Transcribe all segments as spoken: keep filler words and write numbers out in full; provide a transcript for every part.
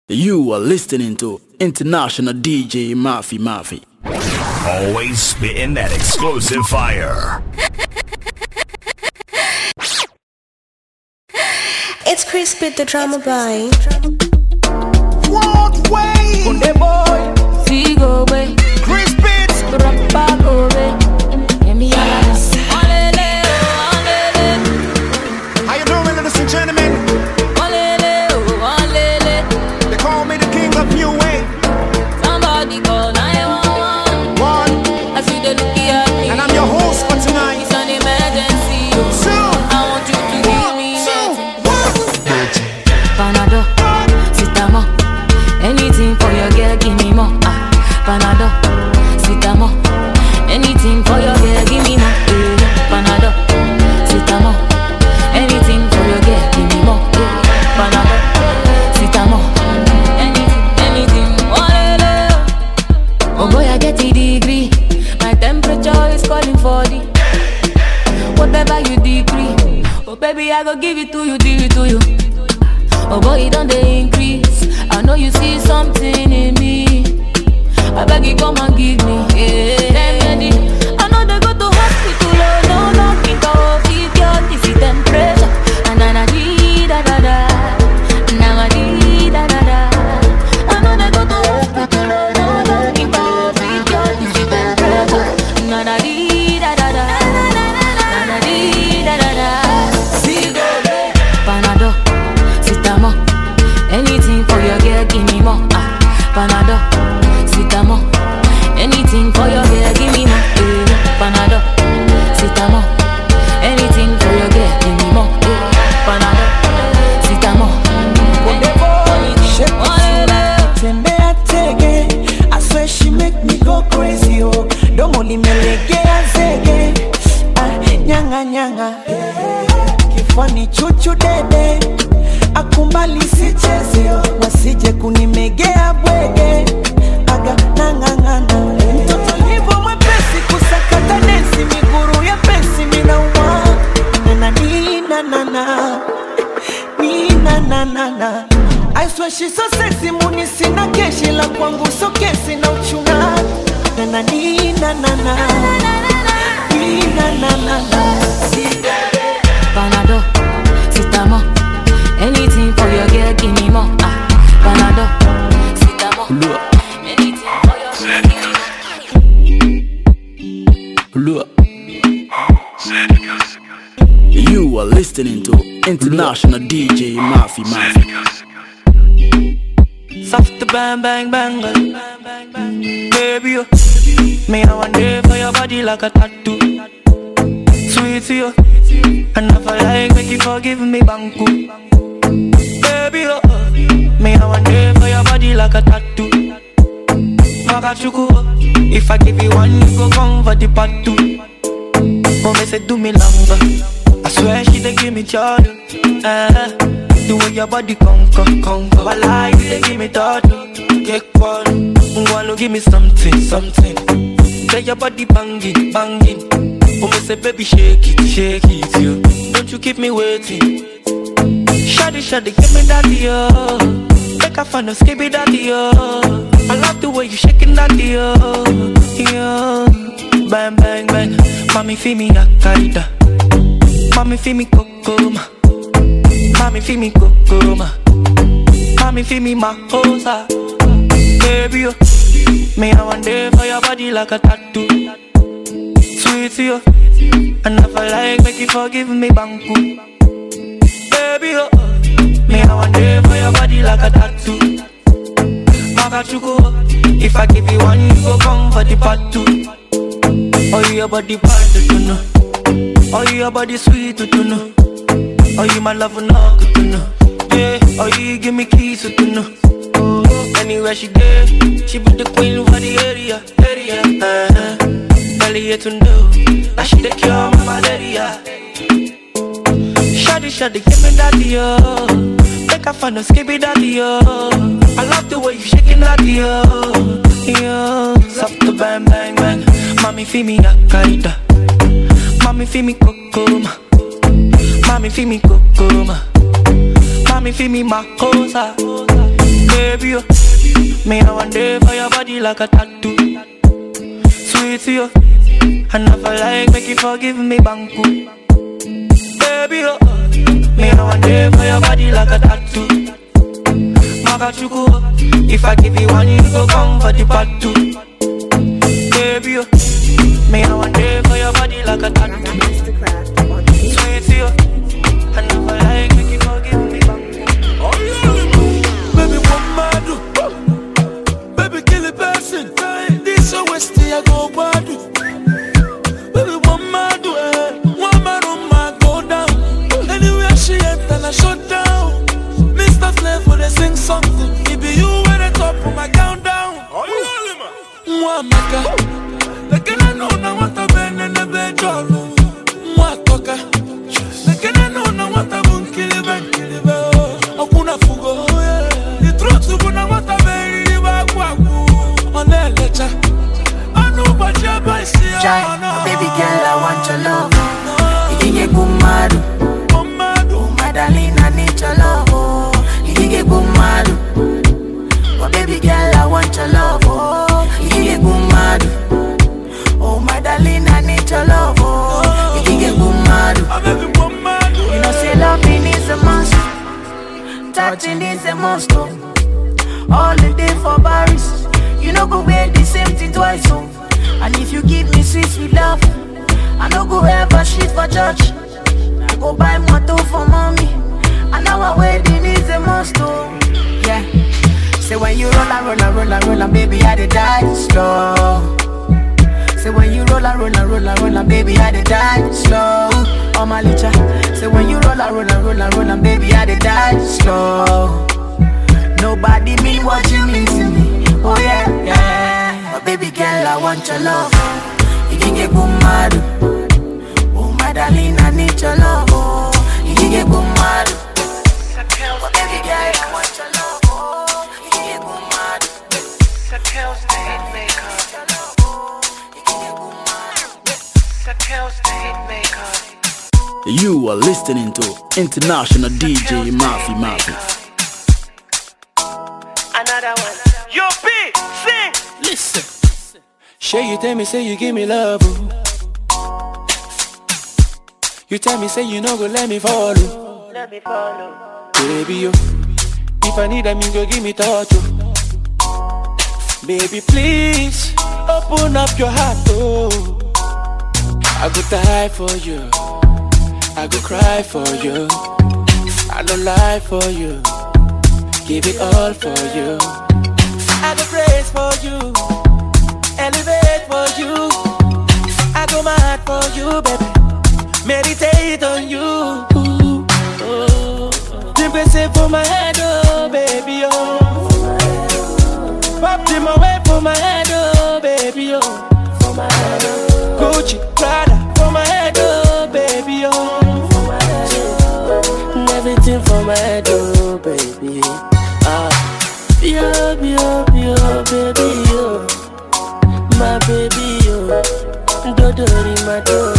You are listening to International D J Mafi Mafi. Always spitting that explosive fire. It's Chris Spit the drama boy. What way? Kunde boy, Sigo way, Chris Spit. Rappa go way. Give me a olele, olele, How you doing, ladies and gentlemen? olele, olele. They call me the king of new wave. Somebody call nine one one. One, I see the looky at me. and I'm your host for tonight. It's an emergency. Two, I want you to give me two, Panado, Sitamo. Anything for your girl, give me more. Ah, Panado, Sitamo. Anything for your girl, give me more. Eh, Panado, Sitamo. Anything for your girl, give me more. Eh, Panado, Sitamo. Anything, anything. Oh boy, I get a degree. My temperature is calling for the whatever you decree. Oh baby, I go give it to you, give it to you. Oh boy, it don't they increase. I know you see something in me. I beg you come and give me. Yeah. Remedy. I know they go to hospital. Oh no, no, think of it, girl. This is temperature. And then I dee da da da. Now I dee da da da. I know they go to hospital. Oh no, no, think of it, girl. This is temperature. Now I dee da da da. Now I dee da da da. Sigo, Panado. Sitamo, anything for your girl, give me more. Ah, Panado, Sitamo, anything for your girl, give me more. Eh, Panado, Sitamo, anything for your girl, give me more. Eh, Panado, Sitamo. kunde boy, shake it tembea tege. I swear she make me go crazy, oh. Domo limelege azege, ah, nyanga nyanga. Kifani chuchu dede, akumbali sicheze, wasije kunimegea bwege. Aga nanga nanga, mtoto hivyo mwepesi kusakata densi, miguru ya pesi minauma. Nana nina nana, nina nana nana. I swear she's so sexy, muni sina keshi la kwangu so kesi na uchuna. Nana nina nana, nina nana nana. Panado, Sitamo, anything for your girl, give me more. Ah, Panado, Sitamo, anything for your girl, give me more. Look. You are listening to International D J Mafi Mafi. Soft bang bang bang, baby, you. Me I want day for your body like a tattoo. Sweet to you, and if I like, make you forgive me, banku. Baby, you. Me I want day for your body like a tattoo. Magachuku, if I give you one, you go come for the part two. Oh, me say do me longer. I swear she dey give me joy. Uh, the way your body conquer, conquer. While I you dey give me thought. Get one, wanna give me something, something. Say your body banging, banging. Oh, me say baby shake it, shake it, yo. Don't you keep me waiting. Shawty, shawty, give me that, yo. Make a fan of skibby that, yo. I love the way you shaking that, yo, yo. Bang, bang, bang. Mommy feel me a kaida. Mommy feel me kokoma. Mommy feel me kokoma. Mommy feel me mahosa. Baby, yo. Me I want day for your body like a tattoo. Sweet to you. And if I like, make you forgive me, banku. Baby, yo. Me I want day for your body like a tattoo. Magachuku. If I give you one, you go come for the part two. Oh, your body bad to know. Oh, your body sweet to know. Oh, you my love no good to know. Yeah. Oh, you give me keys to know. Oh, anywhere she go, she be the queen for the area, area. Uh-huh. Tell you to know, now she the cure my malaria. Shawty, shawty, give me that yo. Make a fan of skibby that yo. I love the way you shaking that yo, yo. Soft to bang bang bang. Mommy feel me a kaida. Mommy feel me kokoma. Mommy feel me kokoma. Mommy feel me makosa. Baby, yo, me I one day for your body like a tattoo. Sweet yo, I never like make you forgive me banku. Baby, yo, me I one day for your body like a tattoo. Makachuku, if I give you one, you go come for the part two. Baby, yo, me I one day for your body like a tattoo. Sweet yo, I never like make you forgive me banku. Oh yeah, baby, what mad do? Baby, kill a person. This a Westie I go bad. Baby, what mad do? One man on my go down. Anywhere she enter, I shut down. Mister Flavor, they sing something. It be you at the top of my countdown. Oh, you know, man. Maka, the girl I know now what a bend in the bed, John. Mwatoka, the girl I know now what a boom kill it, bang kill it, Okuna Fugo. The truth to go now what a very wagu on the lecture. I know what you're by see. Baby girl, I want your love. You can get bumadu. Darling, I need your love, oh. You can get boom mad. Oh baby girl, I want your love, oh. You can get boom mad. Oh my darling, I need your love, oh. You can get boom mad. You know say loving is a must, touching is a must, oh. All the day for Paris, you know go wear the same thing twice, oh. And if you give me sweet sweet love, I no go ever shit for church. I go buy motor for mommy, and our wedding is a must, oh. Yeah. Say when you roll and roll and roll and roll and baby I dey die slow. Say when you roll and roll and roll and roll and baby I dey die slow. Oh my licha. Say when you roll and roll and roll and roll and baby I dey die slow. Nobody mean what you mean to me. Oh yeah, yeah. But baby girl, I want your love. You can get boom mad. Darling, I need your love, oh. You can get boom mad. But baby girl, I want your love, oh. You can get boom mad. Sakel's the hit maker. You can get boom mad. Sakel's the hit maker. You are listening to International D J Mafi Mafi. Another one. Yo, B, sing. Listen. Shay, you tell me, say you give me love, oh. You tell me, say you no go let me follow. Let me follow. Baby, yo, if I need them, you go give me touch, oh. Baby, please, open up your heart, oh. I go die for you. I go cry for you. I don't lie for you. Give it all for you. I go praise for you. Elevate for you. I go mad for you, baby. Meditate on you. Ooh, oh. Drink a sip for my head, oh baby, oh. Pop them away for my head, oh baby, oh. For my head, oh. Gucci, Prada for my head, oh baby, oh. For my head, oh. Everything for my head, oh baby. Ah, yo, yo, yo, baby, yo. My baby, yo. Dodori, my door.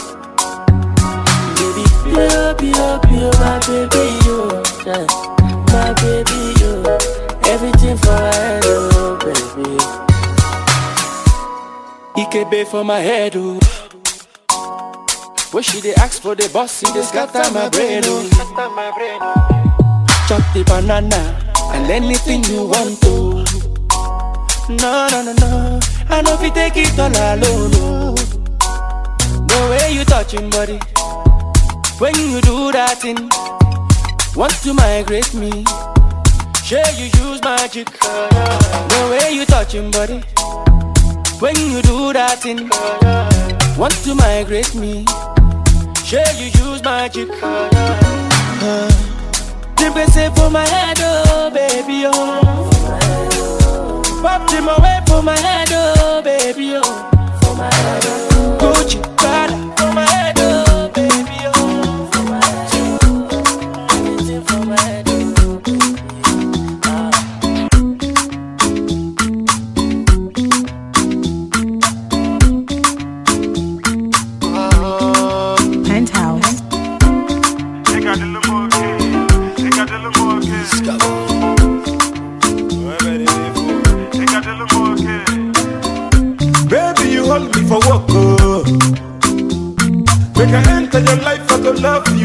Pure, pure, pure, my baby, you, yeah. My baby, you, everything for my head, oh, baby. E K B for my head, oh. When she dey ask for the boss, she dey scatter my brain, oh. Chop the banana, and anything you want to. No, no, no, no, I know if you take it all alone, oh. The way you touching body, when you do that thing, want to migrate me. Sure you use magic. The way you touching body, when you do that thing, want to migrate me. Sure you use magic. uh, Drink a sip for my head, oh baby, oh. Pop them away for my head, oh baby, oh. Gucci, Prada for my head, oh baby, oh.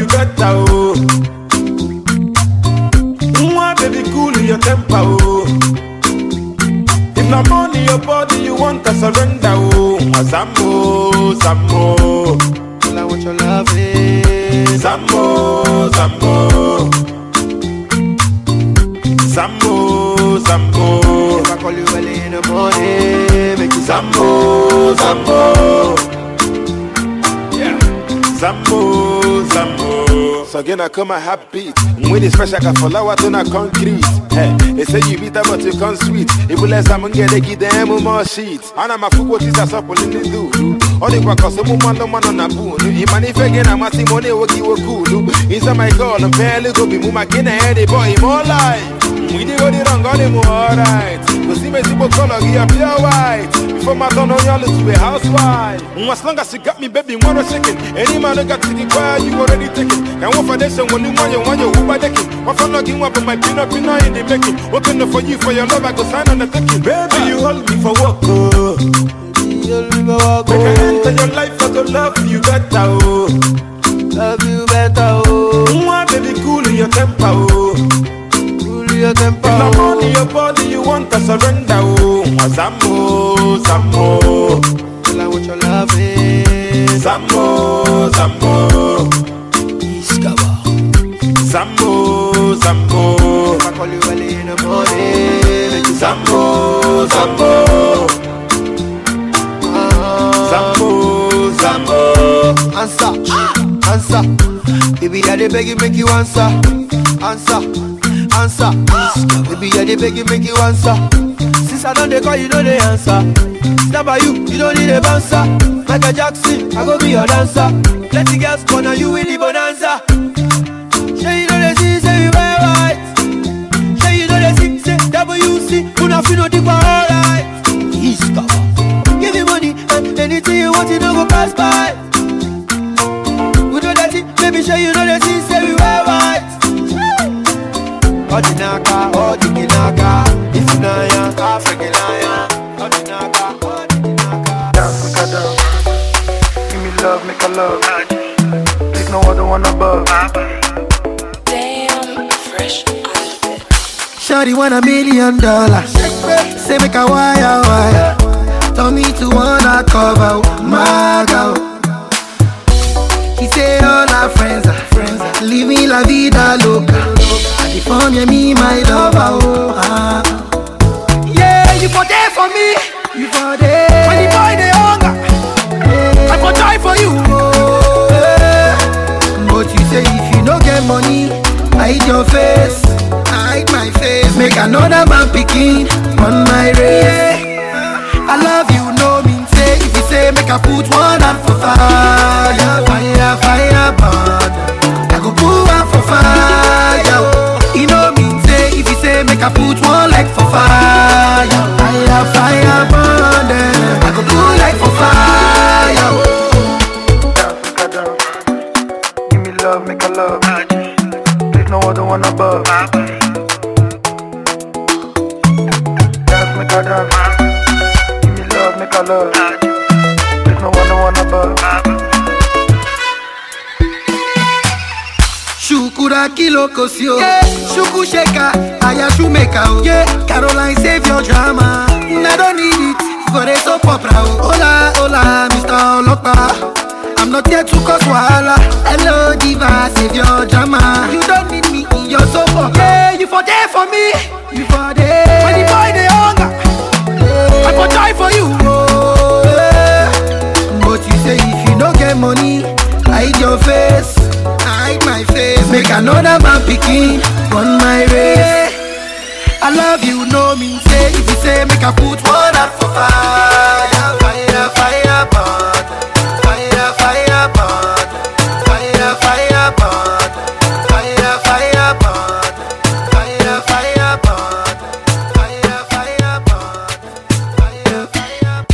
you better, oh. Mwah, baby, cool your temper, oh. If not money, your body, you want to surrender, oh. Zambo, Zambo. All I want your love is Zambo, Zambo. Zambo, Zambo. If I call you early in the morning, make you Zambo, Zambo. Yeah. Zambo, Zambo. So again I come a happy beat. When it's fresh I can follow out on a concrete. Hey, they say you bitter but you come sweet. If we let someone get a give them more sheets. And I'm a fool what is a supple in the do. All the work cause some man no man on a boon. Even if again I'm a Simone Woki Woku. Inside my call and barely go be muma kin head a boy more life. We did go the wrong got him alright. Go see me people color give a pure white. Before my son on y'all to a housewife. As long as you got me baby one chicken. Any man who got to the choir you already taken. And one for this when you want you want you who by decking. One for logging up on my peanut peanut in the making. Working for you for your love I go sign on the taking. Baby you hold me for work oh. Baby you hold me for work oh. Make I enter your life I go love you better oh. Love you better oh. Mwah baby cool your temper oh. Your temper, if not money, your body, you want to surrender, oh. Zambo, Zambo. All I want your love is Zambo, Zambo. Iskaba. Zambo, Zambo. If I call you early in the morning, Zambo, Zambo. Zambo, Zambo. Answer, answer. Baby, I dey beg you, make you answer, answer. Answer, baby, I dey beg you, make you answer. Since I don't dey call, you know the answer. Stand by you, you don't need a bouncer. Michael Jackson, I go be your dancer. Let the girls corner you with the bonanza. Say you know the see, say we wear white. Say you know the see, say W C. Una feel no deeper, alright. He's cover. Give me money and anything you want, you don't go pass by. We know that it, baby, say you know the see, say we wear white. Odinaka, Odinaka, Ifunaya, Africanaya, Odinaka, Odinaka. Dance, make a dance. Give me love, make a love. There's no other one above. Damn, fresh outfit. Shawty want a million dollars. Say make a wire, wire. Tell me to wanna cover my girl. He say all our friends are friends. Living la vida loca. California, me, my lover, oh, ah. Yeah, you for there for me. You for there. When the boy they hunger, yeah. I for die for you, oh, yeah. But you say if you no get money, I hide your face, I hide my face. Make another man picking on my race. I love you, no mean say. If you say make I put one hand for fire, fire, fire, burn. I go put one for fire, oh. You know mean say if you say make I put one leg for fire, fire, fire, burn them. I go put leg for fire, oh. Dance, make a dance. Give me love, make a love. There's no other one above. Dance, make a dance. Give me love, make a love. There's no other one above. Shukura kilo kosio, yeah. Shuku sheka, aya shumeka, oh. Yeah. Caroline save your drama. I don't need it for a soap opera, oh. Hola, hola, Mister Olopa. I'm not here to cause wahala. Hello, diva, save your drama. You don't need me in your soap opera. Yeah, you for there for me. You for there. When the boy they hunger, yeah. I for die for you, oh, yeah. But you say if you don't get money, hide your face, hide my face. Make another man picking on my race. I love you, no mean say. If you say make I put one out for fire, fire, fire, burn. Fire, fire, burn. Fire, fire, burn. Fire, fire, burn. Fire, fire, burn. Fire, fire, burn. Fire,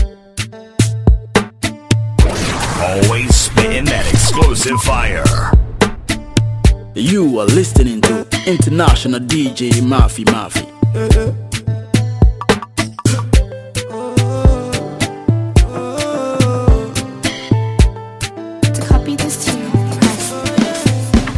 fire. Always spitting that explosive fire. You are listening to International D J Mafi Mafi. To copy this tune, press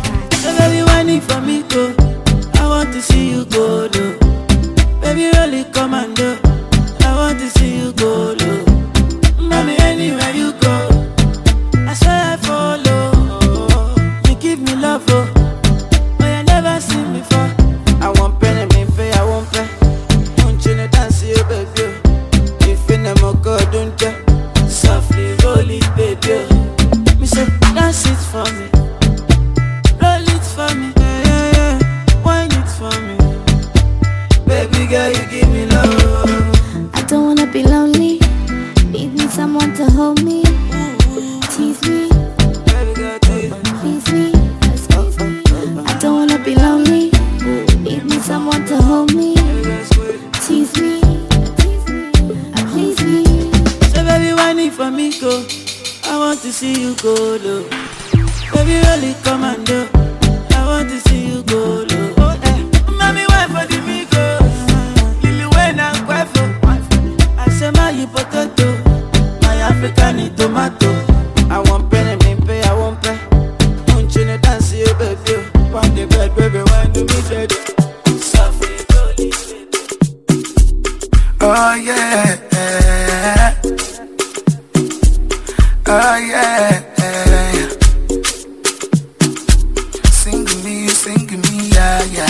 to see you go low. Baby, really commando. I want to see you go low. Oh, eh. Mommy, wait for the Migos. Lily Wayne and Queffo. I say my potato, my African tomato. I want pen and pay, I want pay. Don't you dance, you baby. Want the bed, baby, want to be ready. Oh yeah, oh yeah, sing to me, sing to me, yeah, yeah.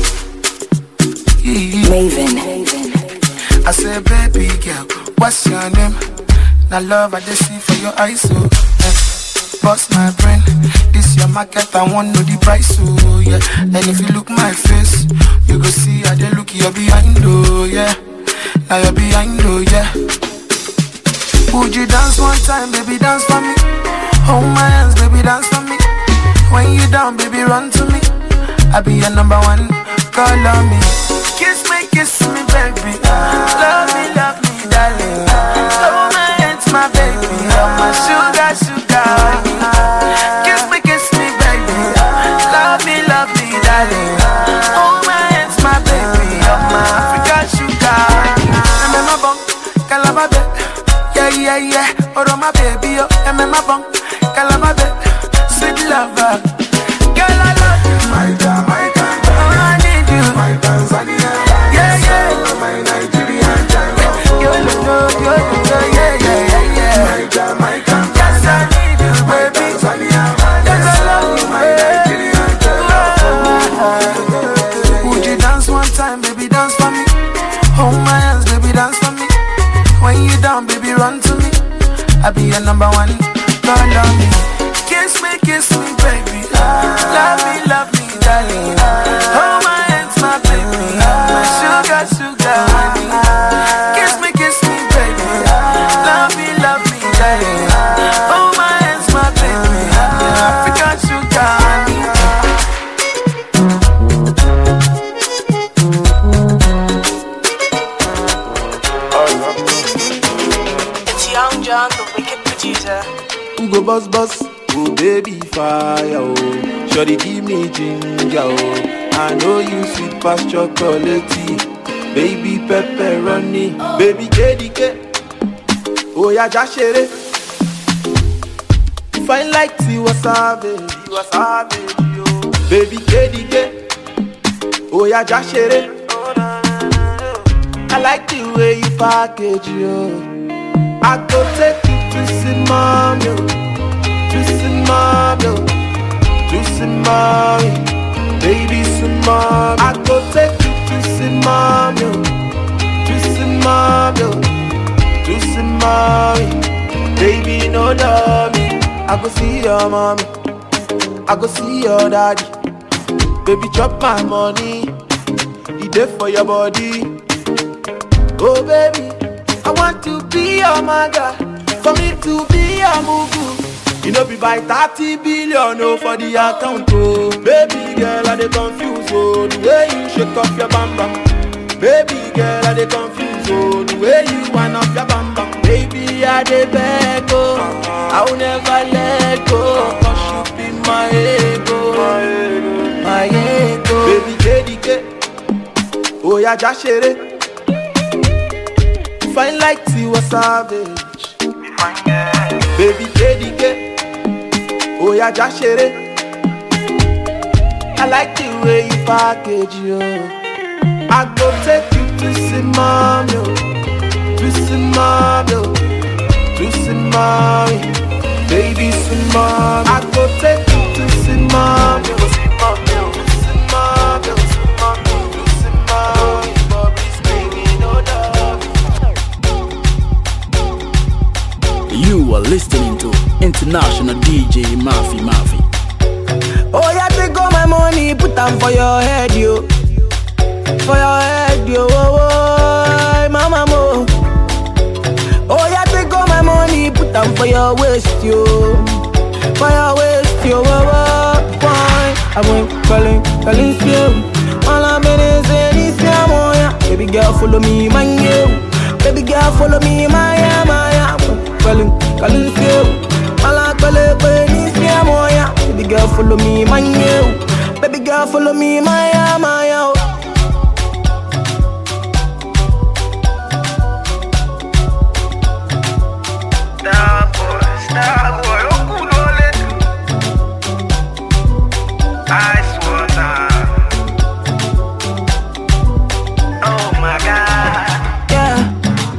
Maven. I say, baby girl, what's your name? Now love I just see for your eyes, so eh. Bust my brain, this your market, I want know the price, so yeah. And if you look my face, you go see how they look you behind, oh yeah. Now you're behind, oh yeah. Would you dance one time, baby, dance for me? Hold my hands, baby, dance for me. When you down, baby, run to me. I'll be your number one, call on me. Kiss me, kiss me, baby. Love me, love me, darling. Hold my hands, my baby. You're my sugar, sugar. Kiss me, kiss me, baby. Love me, love me, darling. Hold my hands, my baby. You're my African sugar. Calababe, yeah, yeah, yeah. Oh, my baby, oh, I'm in my bunk. Calababe, sweet lover. Girl, I love you. My God, my God. Oh, I need you. My Tanzania. Yeah, yeah. My Nigerian child. You know, you know, yeah, yeah, yeah, yeah. My God, my God. Yes, I need you, baby. Tanzania. Yes, I love you, my Nigerian child. Would you dance one time, baby, dance for me? Hold my hands, baby, dance for me. When you down, baby, run to me. I'll be your number one, call on me. Kiss me, kiss me, baby. Love me, love me, darling. Hold my hands, my baby. My sugar, sugar, honey. Kiss me, kiss me, baby. Love me, love me, darling. Hold my hands, my baby. African sugar, honey. John, the wicked producer. Who go bust bust? Oh baby fire, oh. Shawty give me ginger, oh. I know you sweet past chocolate, baby pepperoni, oh. Baby K D K. Oh yeah, just share it. Fine like Tiwa Savage, Tiwa Savage, yo. Baby K D K. Oh yeah, just share it. I like the way you package, yo. I go take you to see mom, yo. To see mom, yo. To see mommy, baby, see mom. I go take you to see mom, yo. To see mom, yo. To see mommy, baby, no dummy. I go see your mommy, I go see your daddy. Baby, chop my money, he there for your body. Oh baby, I want to be your mother, for me to be your mugu. You know be by thirty billion, oh, for the account, oh. Baby girl, I dey confused, oh, the way you shake up your bam bam. Baby girl, I dey confused, oh, the way you wind up your bam bam. Baby, I dey beg, oh, I will never let go, cause you be my ego, my ego. Baby K D K, oh yeah, just share it. Fine like Tiwa Savage, baby K D K, oh yeah, just share it. I like the way you package, yo. I go take you to see mom, yo. To see mom, yo. To see mommy, baby, see mom. I go take you to see mom, yo. See mom, yo. See mom, yo. See mom, yo. To see mommy, Bobby's baby, no love. You are listening to International D J Mafi Mafi. Oh yeah, take all my money, put them for your head, yo. For your head, yo. Oh, oh, mama mo. Oh yeah, take all my money, put them for your waist, yo. For your waist, yo. Oh, oh, why? I went calling, calling you. All I'm in is in this, baby girl, follow me, man, yo. Baby girl, follow me, my, my, calling, calling you. All I'm pele pe ni si amoya. Baby girl follow me, my you. Baby girl follow me, my ya, my ya. Star boy, star boy, oh cool all it. Ice water. Oh my God. Yeah.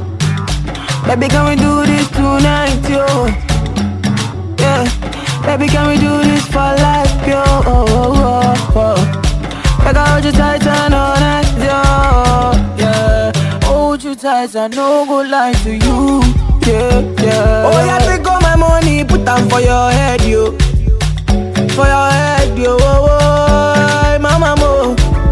Baby, can we do this tonight, yo? Yeah. Baby, can we do this for life, yo? Oh, oh, oh, oh. Like I hold you tight and all night, yo. Yeah. Hold you tight and no go lie to you. Yeah, yeah. Oh, yeah, take all my money, put them for your head, yo. For your head, yo. Oh, oh, mama, mo.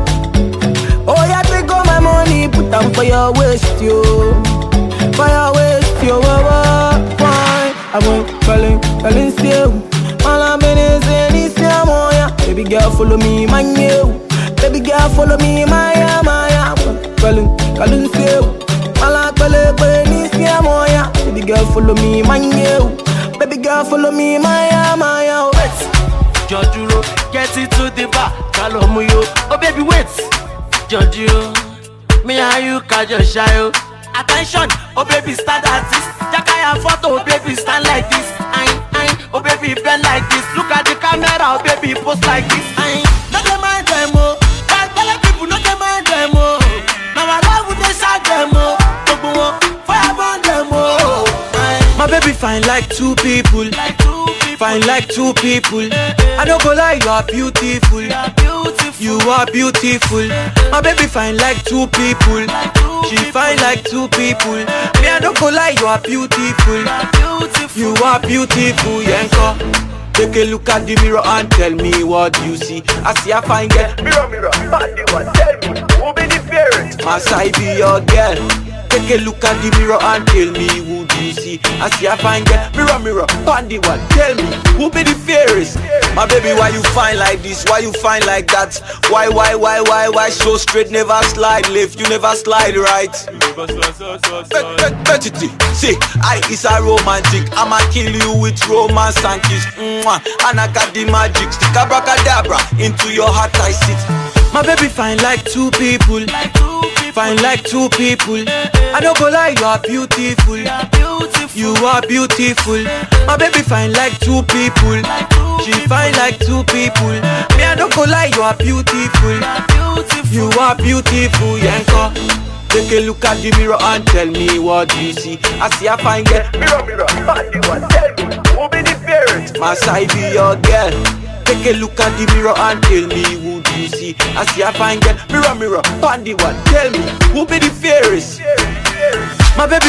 Oh, yeah, take all my money, put them for your waist, yo. For your waist, yo. Oh, oh, fine. I went calling, calling still. All I'm in is in this, yeah. Baby girl, follow me, my you. Baby girl, follow me, my ya, my ya. Calling, calling still. All I'm calling, calling this, yeah. Baby girl, follow me, my you. Baby girl, follow me, my ya, my ya. Wait, Joduro, get it to the bar. Call me yo. Oh baby, wait, Joduro, me and you catch your shy. Attention, oh baby, stand at this. Jakaya photo, oh baby, stand like this. Aye, aye, oh baby, bend like this. Look at the camera, oh baby, post like this. Aye, not the mind demo. Can't tell the people, not the mind demo. Now I love with the side demo. Fire burn demo. My baby fine like two people. Like two people. Fine like two people. I don't go lie, you are beautiful. You are beautiful. You are beautiful. My baby fine like two people. Like two she people. Fine like two people. Me I don't go lie, you are beautiful. You are beautiful. You are beautiful, Yanko. Take a look at the mirror and tell me what you see. I see a fine girl. Mirror, mirror, body one, tell me who be the fairest? Must I be your girl? Take a look at the mirror and tell me who do you see. I see a fine girl. Mirror, mirror, bandy one. Tell me who be the fairest? My baby, why you fine like this? Why you fine like that? Why, why, why, why, why? So straight, never slide left. You never slide right. Betty, see, I is a romantic. I'ma kill you with romance and kiss. Mwah. And I got the magic. Stick abracadabra into your heart I sit. My baby fine like two people. Like two people. Fine like two people. I don't go lie, you are beautiful. You are beautiful. You are beautiful. My baby fine like two people. Like two she people. Fine like two people. Me I don't go lie, you are beautiful. You are beautiful. You are beautiful, Yanko. Take a look at the mirror and tell me what you see. I see a fine girl. Mirror, mirror, body one, tell me who be the fairest? Must I be your girl? Take a look at the mirror and tell me who do you see. I see a fine girl. Mirror, mirror, bandy one. Tell me who be the fairest? My baby.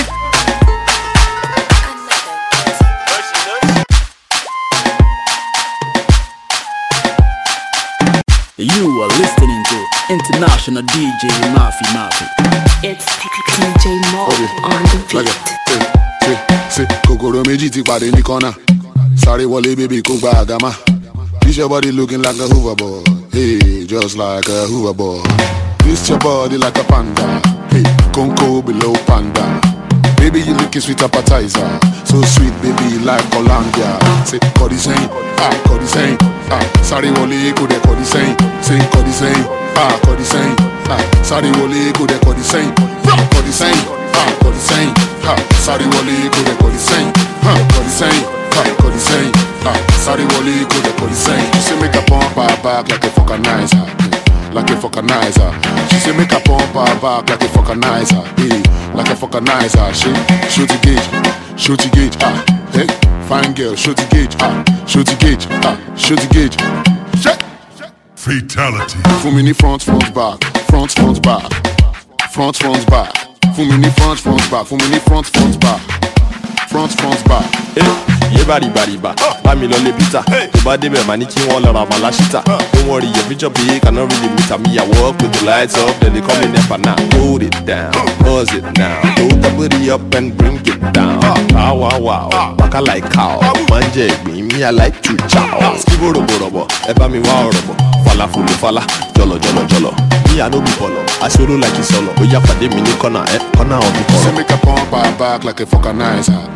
You are listening to International D J Mafi Mafi. It's D J Mo on the beat. Say, say, Kokoro meji ti pade ni corner. Sorry, wale baby, ko gba agama. This your body looking like a hoverboard. Hey, just like a hoverboard. This your body like a panda. Hey, Conco below panda. Baby, you looking sweet appetizer. So sweet, baby, like Colombia. Say, Cody saying, ah, Cody saying, ah, sorry, wale go de Cody saying, say Cody saying, ah, Cody saying, ah, sorry, wale go de Cody saying, Cody saying, ah, Cody saying, ah, sorry, wale go de Cody saying, ah, Cody saying, ah, Cody saying, ah, sorry, wale go de Cody saying. She say make a pump her back like a vulcanizer, like a vulcanizer. She say make a pump her back like a vulcanizer, eh, like a vulcanizer. She shoot the gauge, shoot the gauge, ah, hey, fine girl, shoot the gauge, ah, shoot the gauge, ah, shoot the gauge. Check. Fatality. Full mini front, front, back, front, front, back, front, front, back. Full mini front, front, back, full mini front, front, back, front, front, back. Hey, bari bari ba, ba mi lo le pizza. To ba de be mani ki won lo ra malashita. Don't worry, your picture big cannot really meet me. I walk with the lights up, then they call me never now. Hold it down, pause it now. Hold the booty up and bring it down. Wow wow wow, baka like cow. Manje me, me I like to chow. Skibo robo robo, eba mi wa robo. Fala fulu fala, jolo jolo jolo. Me I no be follow, I solo like it solo. Oya pade mi ni corner, eh, corner of the corner. Say make a pump her back like a vulcanizer.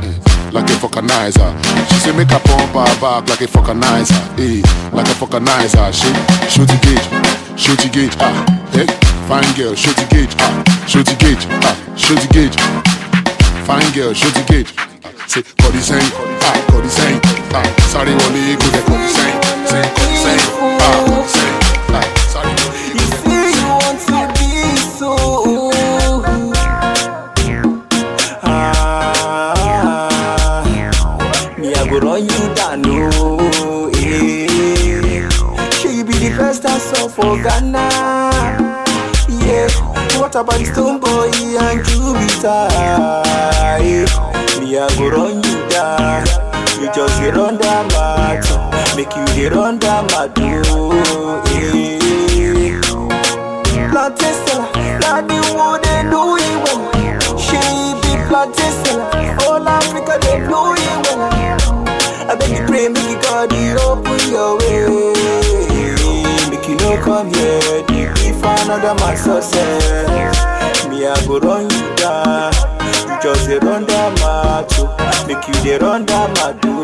like a vulcanizer. She say make her pump her back like a vulcanizer. Hey, like a vulcanizer. She, shorty gauge, shorty gauge. Ah, hey, fine girl, shorty gauge. Ah, shorty gauge. Ah, shorty gauge. Fine girl, shorty gauge. Say, body saying, ah, body saying, ah, sorry, wale, go get body saying, say, body saying, ah, body saying, ah, sorry, wale. You say you want to be so. Ah, me I go run you down, no, eh. Should you be the best dancer for Ghana? Yeah. What about the Stone Boy and Jupiter? Yeah. Me I go run you down. You just get run down mat. Make you get run down mat. Yeah. Plantain seller, like the one they know you well. She be plantain seller, all Africa they know you well. I beg you pray, make you God you open your way. Make you no come here, if another man success. Me I go run you down. You just dey run down my toe. Make you dey run down my door.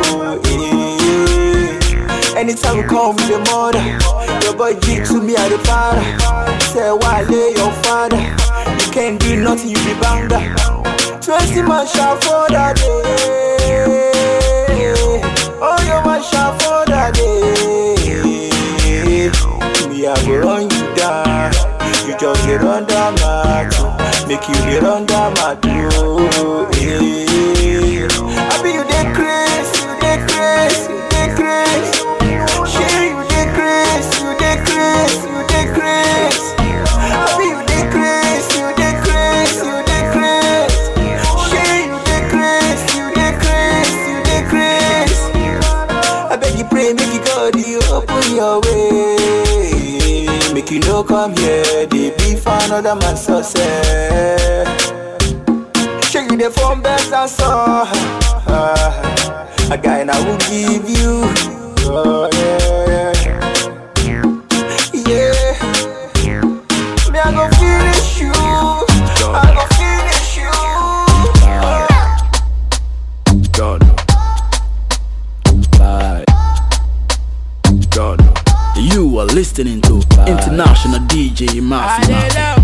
Anytime you come with the mother, your boy give to me at the father. Say why lay your father? You can't do nothing, you be bounder. Twenty man shot for that day. Oh, you man shot for that day. Me I go run you down. You just dey run down my toe. Make you dey run down my door. I be you dey crazy, you dey crazy, you dey crazy. Shey you dey crazy, you dey crazy, you dey crazy. I be you dey crazy, you dey crazy, you dey crazy. Shey you dey crazy, you dey crazy, you dey crazy. I beg you pray, make you God you open your way. Make you no come here, they be for another man's success. Shake you the phone best and so a guy and I will give you. Oh yeah, yeah, yeah. Me I go finish you. I go finish you. God, bye. God. You are listening to Bye. International D J Mafia.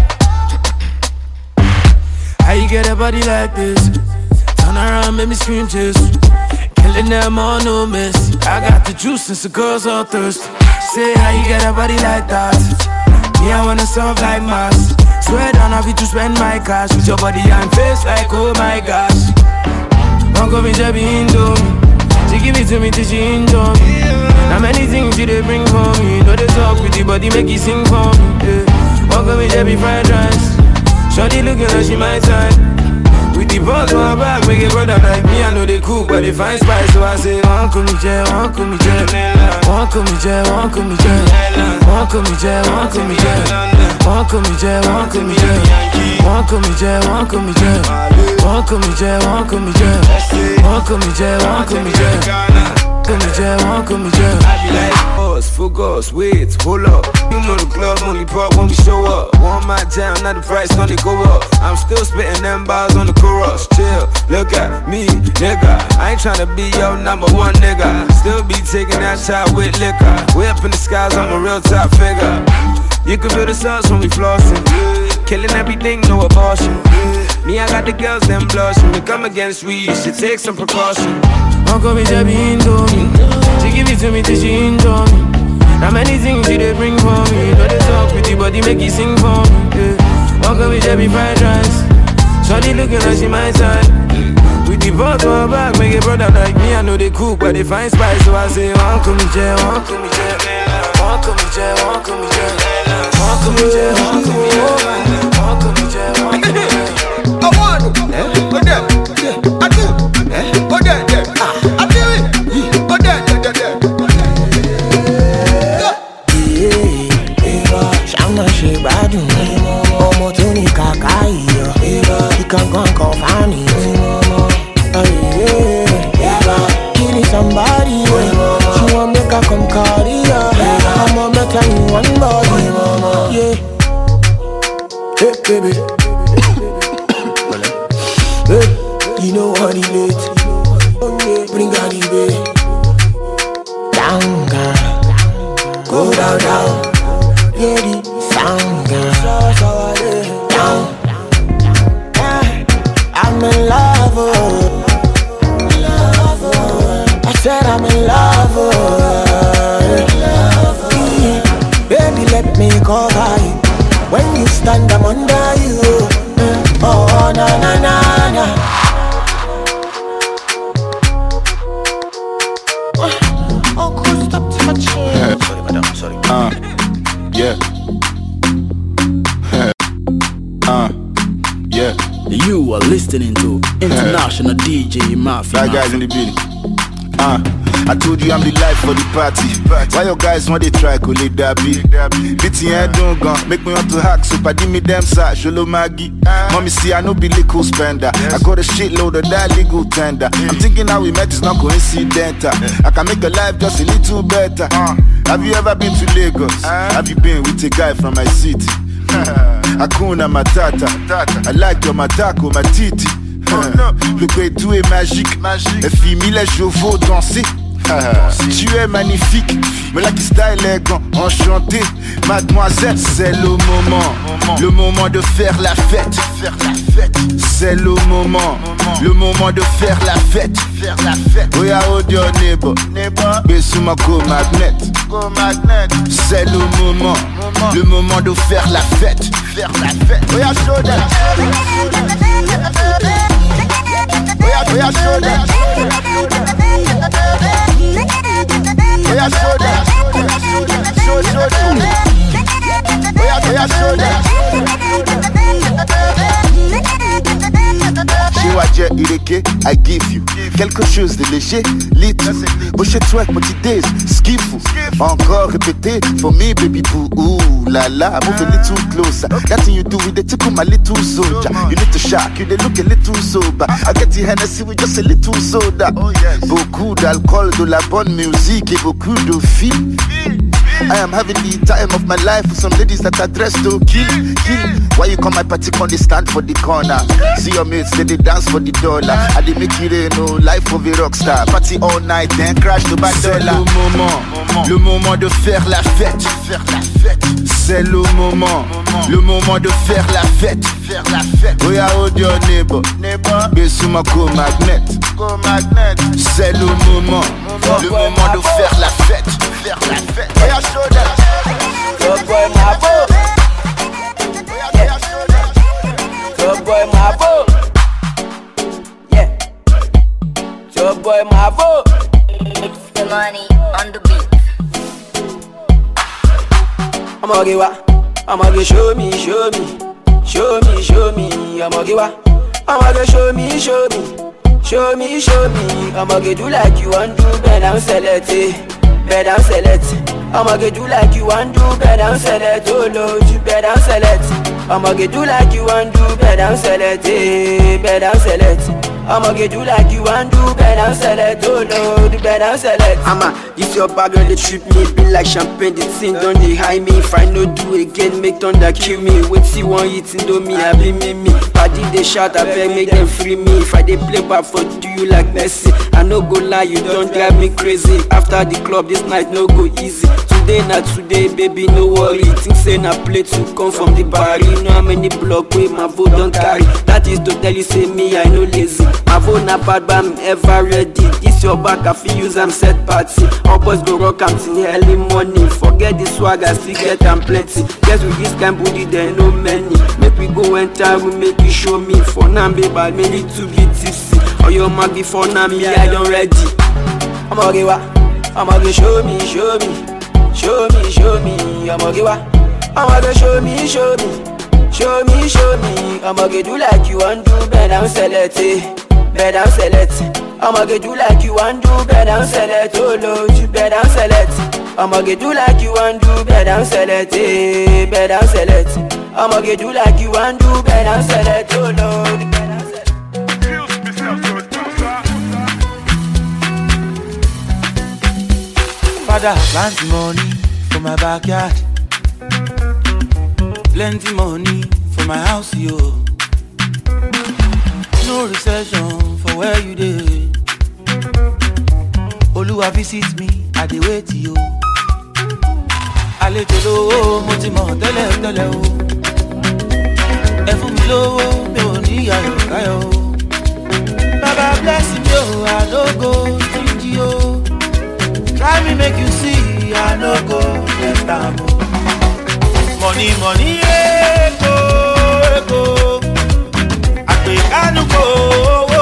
How you get a body like this? Turn around, make me scream just. Killing them all, no miss. I got the juice since the girls all thirsty. Say how you get a body like that? Me, I wanna serve like mass. Swear down, I'll be to spend my cash. With your body and face like, oh my gosh. Don't go me, Jabby, Indomie. She give it to me till she enjoy me. Now many things you they bring for me. Know they talk with the body, make you sing for me. Yeah. Walk up with Jabby fried rice. Shorty looking like she my type. With the balls on her back, make a brother like me. I know they cook, but they find spice. So I say, one come me jet, one come me jet. One come me jet, one come me jet. One come me jet, one come me jet. One come me jet, one come me jet. One come me jet, one come me jet. One come me jet, one come me jet. One come me jet, one come me jet. Come me jet, one come me jet. I be like, pause, focus, wait, hold up. You know the club only pop when we show up. Want my jam, now the price gonna go up. I'm still spitting them bars on the chorus. Chill, look at me, nigga. I ain't tryna be your number one nigga. Still be taking that shot with liquor. Way up in the skies, I'm a real top figure. You can feel the suns when we flossing. Killing everything, no abortion. Me, I got the girls, them blushing. To come against we, you should take some precaution. Uncle me, Jabby, Indomie. She give it to me till she enjoy me. Now many things she they bring for me. Know they talk with the body, make you sing for me. Yeah. Uncle me, Jabby, fried rice. Shorty looking like she my type. With the balls on her back, make a brother like me. I know they cook, but they find spice. So I say, Uncle me, jet, Uncle me, jet. Uncle me, jet, Uncle me, jet. Uncle me, jet, Uncle me, jet. Uncle me, jet, Uncle me, jet. I want to, go there, I do, go there, there, I do it, go there, there, there, there. Shama she badu, omo tuni kakai yo. He can go and call Fanny. Killing somebody, she want make her come carry ya. I'ma make her in one body, yeah. Hey baby. Hey, you know what he late. bring her the way. Down, girl. Go down, down. Yeah, the sound, girl. Down. Yeah. I'm in love, oh. I said I'm in love, oh. Yeah. Baby, let me cover you. When you stand, I'm under you. Oh, na na na na. Oh, cool, stop touching. Sorry, madam, sorry. Uh, yeah. uh, yeah. You are listening to International D J Mafia. That guy's in the building. Uh, I told you I'm the life for the party. Why your guys want they try to let that be? Beating head don't gun, make me want to hack. So I give me them side, Sholo Maggie. Mommy see I know be legal spender. I got a shitload of that legal tender. I'm thinking how we met is not coincidental. I can make your life just a little better. Have you ever been to Lagos? Have you been with a guy from my city? Hakuna Matata. I like your matako, my titi. Le pétou est magique, les filles mis les chevaux danser. Tu es magnifique, mais la qui style est grand, enchanté. Mademoiselle, c'est le moment, le moment de faire la fête. C'est le moment, le moment de faire la fête. Oya audio neighbor, Besuma go magnet. C'est le moment, le moment de faire la fête. Oya show them. Oya, oya, show them. Oya, show them. Show, show them. Oya, oya, show them. Chiwaje Ireke, I give you quelque chose de léger, lit. Boucher twerk, petit days, skillful. Encore répété, for me baby boo. Ooh la la, move a little closer. That thing you do with the tickle my little soldier. You need to shock, you they look a little sober. I get the Hennessy with just a little soda. Beaucoup d'alcool, de la bonne musique et beaucoup de filles. I am having the time of my life with some ladies that are dressed to kill, kill. Why you come my party on the stand for the corner? See your mates, they, they dance for the dollar. I they make it rain, no life of a rockstar. Party all night, then crash to back dollar. C'est le moment, le moment de faire la fête. C'est le moment, le moment de faire la fête. Oya audio neighbor, Besuma go magnet. C'est le moment, le moment de faire la fête. Oya show them. Good boy, my boy. Yeah. Good boy, my boy. Yeah. Good boy, my boy. It's the money on the beat. I'ma give wa. I'ma give show me, show me, show me, show me. I'ma give wa. I'ma give show me, show me, show me, show me. I'ma give do like you want to, bend and select it, bend and select. I'ma get do like you want do, better and sell it. Oh Lord, you better and sell it. I'ma get do like you want do, better and sell it. Better and sell it. I'ma get do like you want do, better and sell it. Oh Lord, you better and sell it. I'ma this your bag girl, they trip me, be like champagne. The thing don't they hide me. If I no do it again, make thunder kill me. Wait see one eat into me, I be me me. Party they shout, I beg make them free me. If I they play back for do you like Messi? I no go lie, you don't drive me crazy. After the club, this night no go easy. Today not today, baby, no worry. Think say na play to come from the bar. You know how many block way my vote don't carry. That is to tell you say me I no lazy. My vote not bad but I'm ever ready. This your back I feel use I'm set party. All boys go rock am till early morning. Forget the swag I still get am plenty. Guess with this kind booty there no many. Make we go enter we make you show me. For now baby I may need to be tipsy. Or your maggie for now me I don't ready. I'ma give wa. I'ma give show me, show me. Show me, show me, I'ma give wa. I'ma go show me, show me, show me, show me. I'ma go do like you want do, better and sell it, better and sell it. I'ma go do like you want do, better and sell it. Oh Lord, you better and sell it. I'ma go do like you want do, better and sell it, better and sell it. I'ma go do like you want do, better and sell it. Oh Lord. Father, plenty money for my backyard. Plenty money for my house, yo. No recession for where you did. Oluwa visit me, I dey wait you. Àlejò lówó, mo ti mọ̀ tẹ́lẹ̀ tẹ́lẹ̀ o. Ẹ fún mi lówó, mi ò ní yàyò káyọ̀ o. Baba bless me o, I no go stingy o. Try me make you see, I no go let am o. Money money ego ego, àpè kánú kò owó.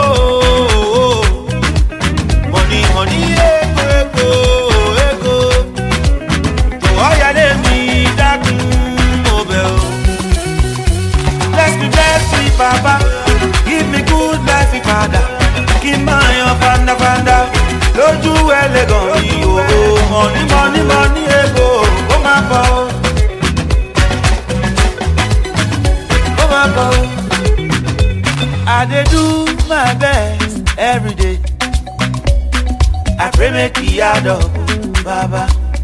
Money money ego ego ego, tó ọ̀yà lé mi dákun mo bẹ̀ o. Bless me bless me Papa, give me good life Father. Kí n máa yan fanda fanda, lójú ẹlẹ́gàn mi o. Money money money ego, ó máa bọ̀ o. I dey do my best every day. I pray make e add up, Baba.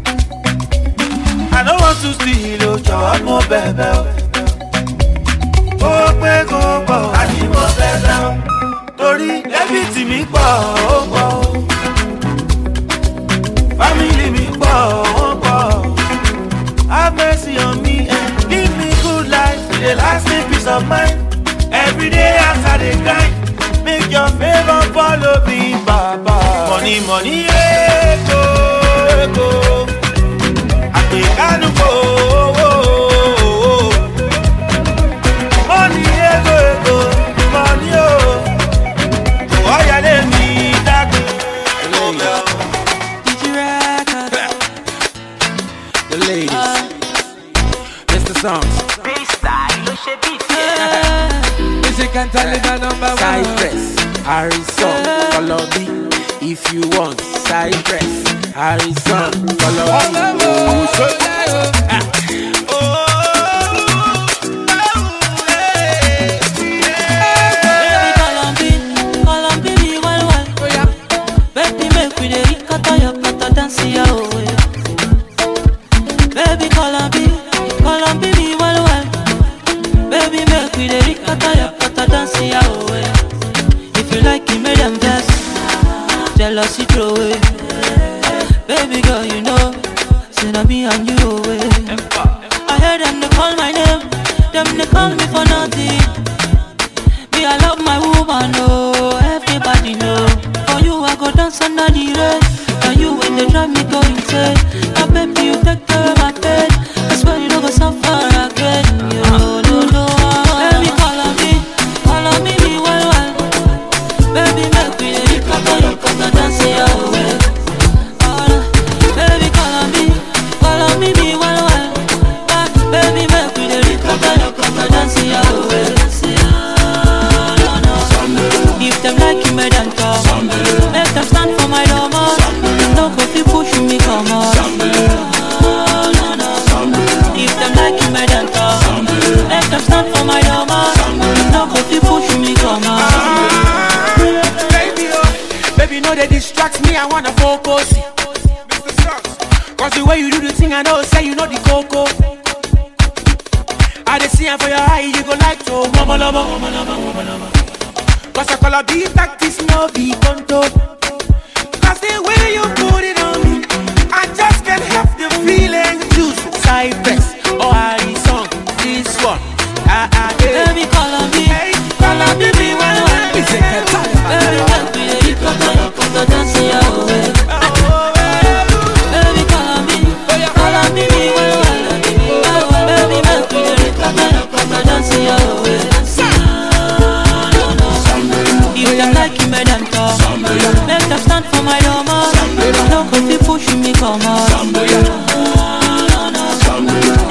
I don't want to steal, oh, jọ̀wọ́ mo bẹ̀bẹ̀ o. Ó pé kó pọ̀, àní mo bẹ̀bẹ̀ o. Torí débìtì mi pọ̀, ó pọ̀ o. Family mi pọ̀, ó pọ̀ o. Have mercy on me and give me good life. The lasting peace of mind. Every day as I dey grind, make your favor follow me, Baba. Money, money, ego, ego. Àpè kánú kò owó. Money, ego, ego, money, oh. Tó ọ̀yà lé mi dákun. The ladies, it's the songs. Music and Taliban number one. Cypress, Harrison, follow me. If you want Cypress, Harrison, follow me. Oh, so ah. If you like it, make them dance. Jealousy throw away. Baby girl, you know, say na me and you away. I heard them they call my name, them they call me for nothing. Me I love my woman, oh, everybody know. For you I go dance under the rain, and you when they drive me go insane. Now baby you take care of my bed, I swear you don't go suffer again. Yo, no, no. Baby call on me, call on me, me well well. Baby make me the recover, you got to dance your way. Baby call on me, call on me, me well well. Baby make me the recover, you got to dance your way. If them like you, make them talk. Make them stand for my domo. No go fi push me, come on. If them like you, make them talk. Make them stand for my domo. No go fi push me, come on. Baby, oh, baby, no they distract me. I wanna focus. Cause the way you do the thing, I know say you know the coco. I dey see for your eye, you go like to mama lama, mama lama, mama lama. Cause I call a beat practice, no be control. Cause the way you put it on me, I just can't help the feeling. Juice, Cypress, or Harrison, this one. Ah, ah, yeah. Baby, call on me, hey, call on me, me one one. It's a cat. Baby, make me the hip hop, you got to dance your way. Baby, call on me, call on me, me one one. Baby, make me the hip hop, you got to dance your way. If them like you, make them talk. Make them stand for my domo. No go fi push me, come on.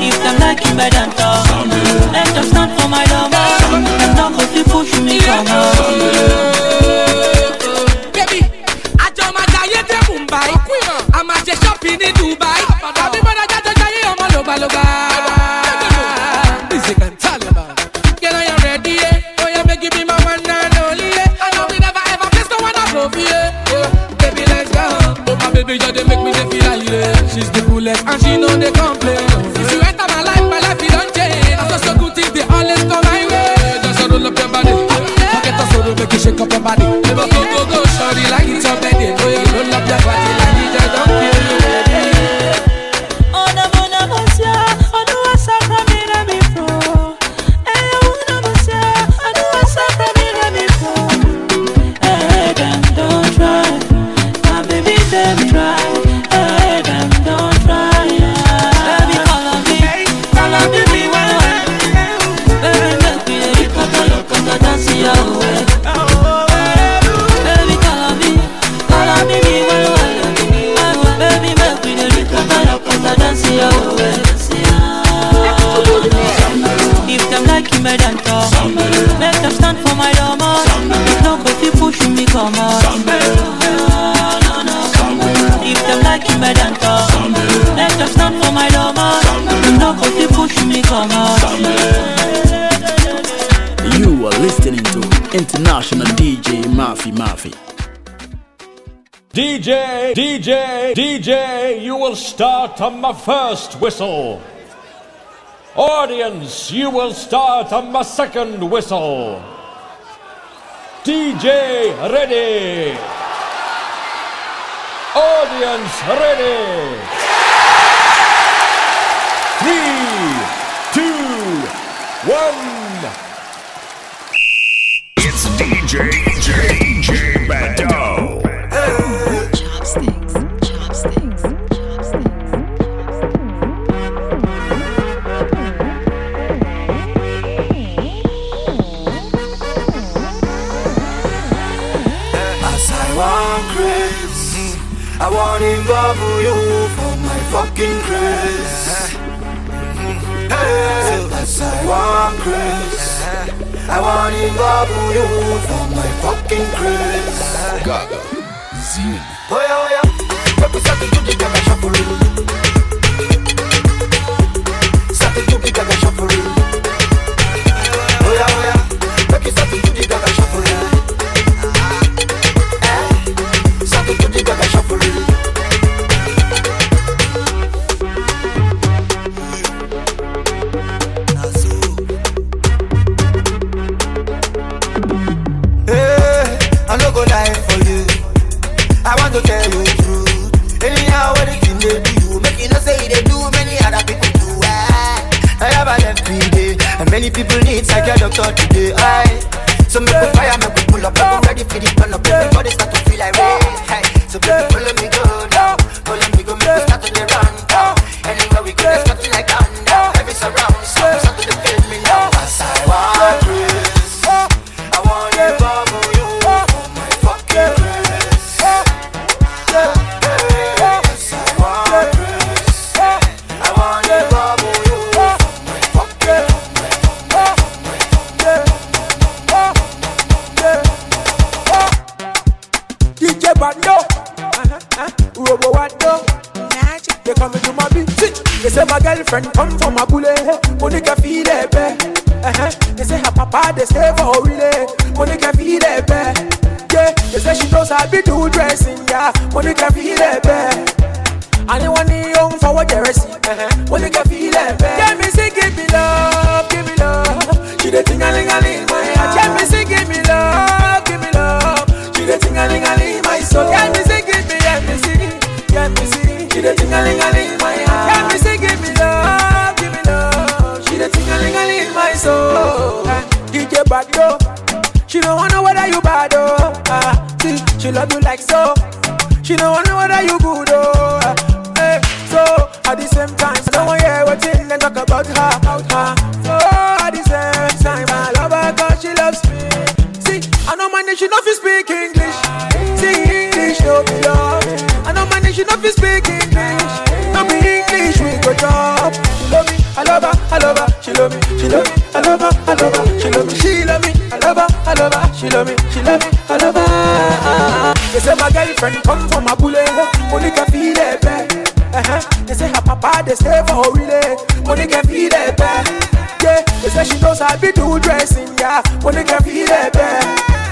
You are listening to International D J Mafi Mafi. D J, D J, D J, you will start on my first whistle. Audience, you will start on my second whistle. D J, ready. Audience, ready. Three, two, one. It's D J, J, J Bado. Chopsticks, chopsticks, chopsticks. As I want grace, I want to involve you for my fucking grace. As I want grace, I want to involve you for my fucking grace. Gaga, Zin. Oh yeah, oh yeah, baby, start to do the gaga shuffle. Start to do the gaga shuffle. Oh yeah, oh yeah, baby, start to do the gaga shuffle. Start to do the gaga shuffle. To tell you the truth, anyhow anything they do, make you know say they do, many other people do. I have a left day, and many people need psychiatric doctor today. I so make a fire, make we pull up, make we ready for the turn up. Everybody start to feel like rain. Hey, so baby, follow me go now, follow me go, make we start to the run down. Anywhere we go, there's nothing like thunder. Every surround, so we start to defend me now. As I want grace, I want to bubble you for my fucking grace. They come into my beat. They say my girlfriend come from a bullet. Monica feel it, babe. Uh-huh. They say her papa they stay for a relay. Monica feel it, babe. Yeah. They say she knows how to do dressing. Yeah. Monica feel it, babe. Anyone young for what they see. Uh-huh. Monica feel it, babe. Yeah, me say give me love, give me love. She the ting-a-ling-a-ling my heart. Yeah, me say give me love, give me love. She the ting-a-ling-a-ling my soul. Yeah, me say give me, yeah, me see, yeah, me see. She the ting-a-ling-a-ling my heart. Yeah, me say give me love, give me love. She the ting-a-ling-a-ling my soul. uh, D J Bado, she don't wanna know whether you bad oh. uh, See, she love you like so. She don't wanna know whether you good oh. uh, hey, so at the same time, I don't wanna hear what in and talk about her, about her. So at the same time, I love her 'cause she loves me. See, I know my name, she know if you speak English. See, English no be love. I know my name, she know if you speak English. No be English, we go talk. She love me, I love her, I love her. She love me, she love me, I love her, I love her. She love me, she love me, I love her, I love her. She love me, she love me, I love her. They say my girlfriend come from a bullet. Monica feel it, babe. Uh-huh. They say her papa they stay for a relay. Monica feel it, babe. Yeah. They say she knows how to do dressing. Yeah. Monica feel it, babe.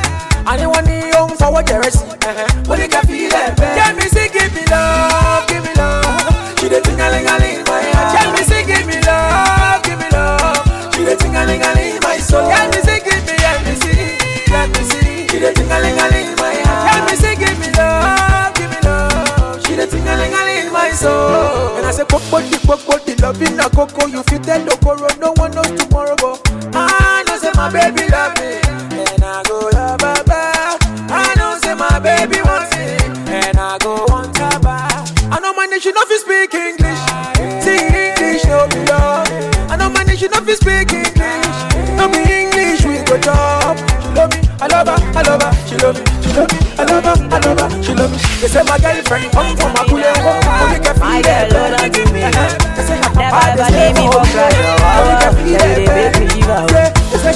Anyone young for what they see. Uh-huh. Monica feel it, babe. Yeah, me say give me love, give me love. She the ting-a-ling-a-ling my heart. Yeah, me say give me love, give me love. She the ting-a-ling-a-ling my soul. Yeah, me say give me, yeah, me see, yeah, me see. She the ting-a-ling-a-ling my heart. Yeah, me say give me love, give me love. She the ting-a-ling-a-ling my soul. And I say coco the coco the love in a coco. You fit tell Okoro, no one knows tomorrow, but I know say my baby love me, and I go love her back. I know say my baby wants me, and I go want her back. I know my nation if you speak English. See English no be love. I know my nation if you speak English. No be English we go talk. She love me, I love her, I love her. She love me, she love me, I love her, I love her. She love me. They say my girlfriend come from a bullet. My girl don't know to me. Never ever leave me for cry. Every day make me give out. Yeah,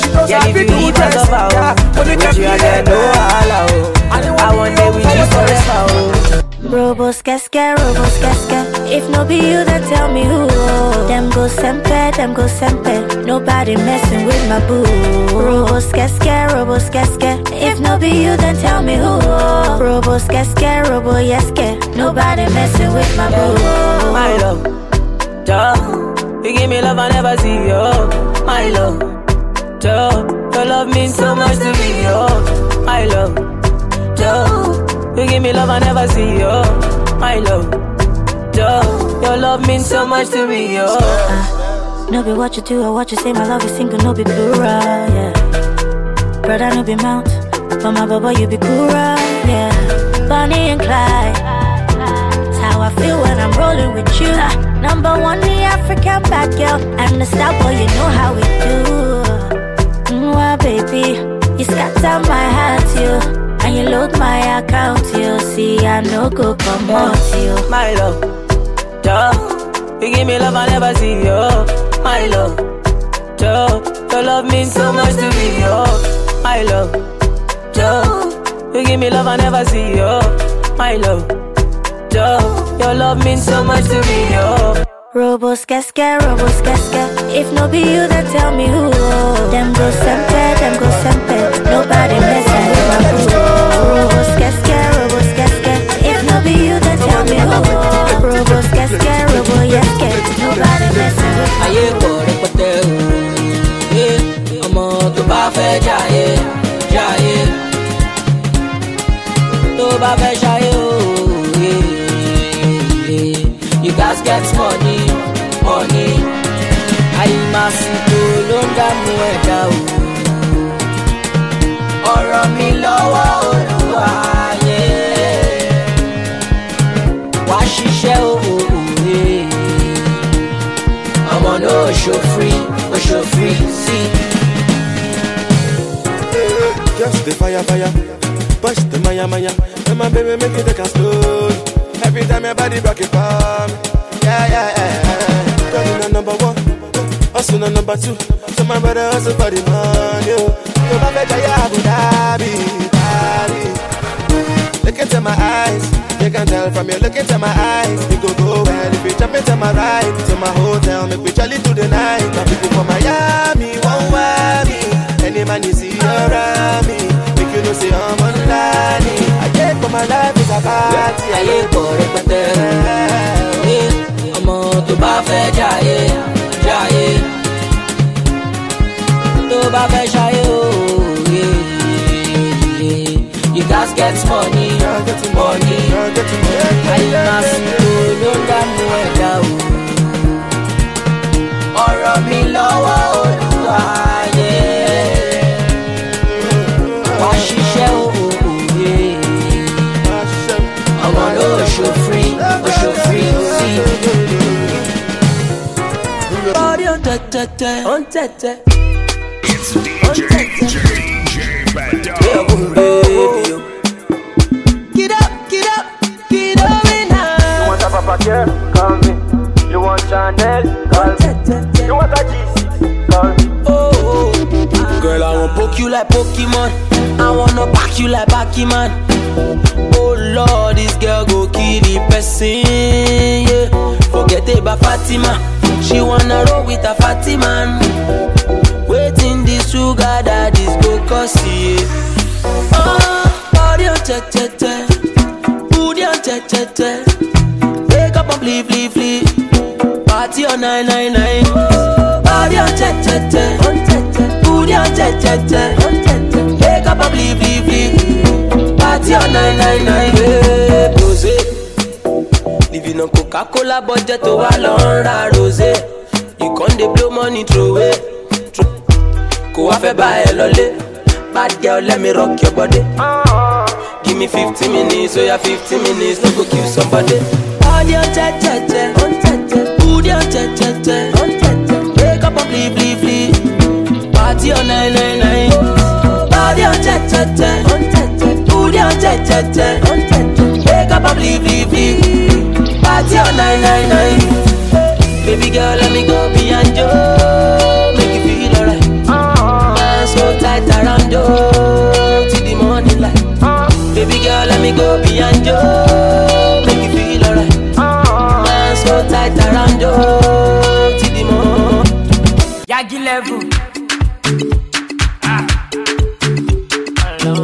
if you leave us over, but you are there no allow. I want day with you forever. Robos casca, robos casca. If no be you, then tell me who. Them go sempe, them go sempe. No Nobody messing with my boo. Robo scare scare, robo scare scare. If no be you, then tell me who. Robo scare scare, robo yes scare. Nobody messing with my boo. My love, duh. You give me love I never see, yo. My love, duh. Your love means so much to me, yo. My love, duh. You give me love I never see, yo. My love, duh. Your love means so much to me, yo. Uh, no be what you do or what you say. My love is single, no be plural, yeah. Brother, no be mount, but my baba you be cool, yeah. Bonnie and Clyde, that's how I feel when I'm rolling with you. Uh, number one, the African bad girl, and the star boy, you know how we do. Mwah, baby, you scatter my heart, you. And you load my account, you see I no go come out, you. My love, duh. You give me love I never see, yo. My love, duh. Your love means so much to me, yo. My love, duh. You give me love I never see, yo. My love, duh. Your love means so much to me, yo. Robo scare scare, robo scare scare. If no be you, then tell me who. Them go sempe, them go sempe. Nobody messing with my boo. Robo scare scare, robo scare scare. If no be you, then tell me who. Robo scare scare, robo yes scare. Nobody messing with my boo. Aye kore kote o, eh. Omo to ba fe jaye, jaye. To ba fe jaye o, eh. You guys get money, money. Aye masiko londa mu eda o. Ọ̀rọ̀ mi lọ́wọ́ Olúwa, yeah. Wá ṣiṣẹ́ o, eh. Ọmọ náà show free, oh show free, see. Just the fire, fire. Push the maya, maya. And my baby make it take a slow. Every time your body rock it for me. Yeah, yeah, yeah. Girl, you know number one. Also no number two. So my brother hustle for the money. Yo, my better you Abu Dhabi, Dhabi. Look into my eyes. You can tell from your look into my eyes. You go go well if you jump into my ride. To my hotel, make we jolly through the night. Now people from Miami won't want me. Any man you see around me. Make you know say I'm online. I get for my life is a party. I ain't for it, but I'm on to buffet, jaye, jaye. To buffet, jaye, oh, yeah. You guys get money, money. I must go, don't damn no down. Ọ̀rọ̀ mi lọ́wọ́ Olúwa, yeah. Wá ṣiṣẹ́ o, yeah. Ọmọ ló show free, oh show free, see. Body on tete, on tete. It's D J, D J, D J Bad Dog. Yeah, boom, baby, yo. Get up, get up, get up in high. You want a Papa Care? Call me. You want Chanel? Call me. You want a G six? Call me. Oh, oh. Girl, I wanna poke you like Pokemon. I wanna back you like Pac-Man. Oh Lord, this girl go kill the person, yeah. Forget about Fatima. She wanna roll with a Fatima. Waiting this sugar daddy's go cause, yeah. Oh, body on te-te-te. Booty on te-te-te. Wake up and leave, leave, leave. Party on nine nine nine. Body on te-te-te. Booty on te-te-te. Wake up and leave, leave, leave. Party on nine nine nine. Hey, rosé. Living on Coca-Cola budget to a long rosé. You can't dey blow money through it. Go off a buy a lolly. Bad girl, let me rock your body. Give me fifty minutes, so yeah, fifty minutes, no go kill somebody. Body on te-te-te, booty on te-te-te. Wake up and leave, leave, leave. Party on nine nine nine. Body on te-te-te, booty on te-te-te. Wake up and leave, leave, leave. Party on nine nine nine. Baby girl, let me go beyond you. Make you feel alright. Man so tight around you till the morning light. Baby girl, let me go beyond you. Make you feel alright. Man so tight around you till the morning. Yagi level, Ah. Hello.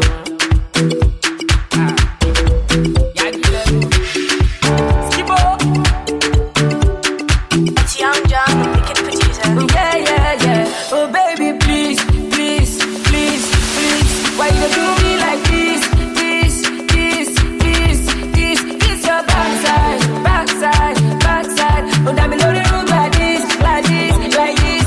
Young John, the wicked producer. Yeah, yeah, yeah. Oh baby, please, please, please, please. Why you do me like this, this, this, this, this? This your backside, backside, backside. Oh, damn, me load it room like this, like this, like this.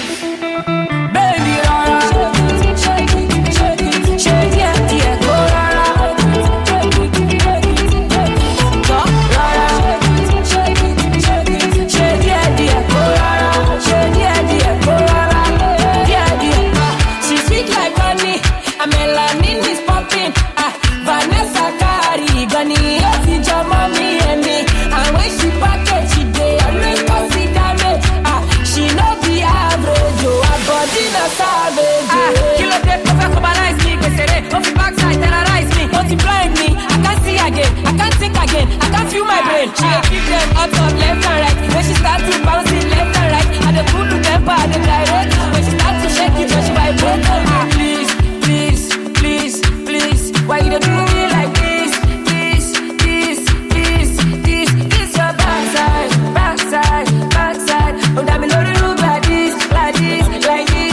Baby, rara, shake it, shake it, shake it, yeah, yeah, go rara, shake it, shake it, shake it, go rara, shake it, shake it, shake it, yeah, yeah, go rara, shake it, yeah, yeah, go rara, yeah, yeah. She sweet like honey, and melanin is popping. Ah, Vanessa Carey, Gunny, if you jam on me and me, and when she package, she dey always consider me. Ah, she no be average, oh, her body na savage. Ah, kill up the perfect cobalize me, besere, off the backside, terrorize me, don't you blind me. I can't see again, I can't think again, I can't feel my brain. She dey keep them up, up, left and right. When she start to bounce it left and right, I dey pull the temper, I dey direct. When she start to shake it, when she vibrate. Ah, please, please, please, please, why you dey do me like this, this, this, this, this? This your backside, backside, backside. Oh, damn, me load it up like this, like this, like this.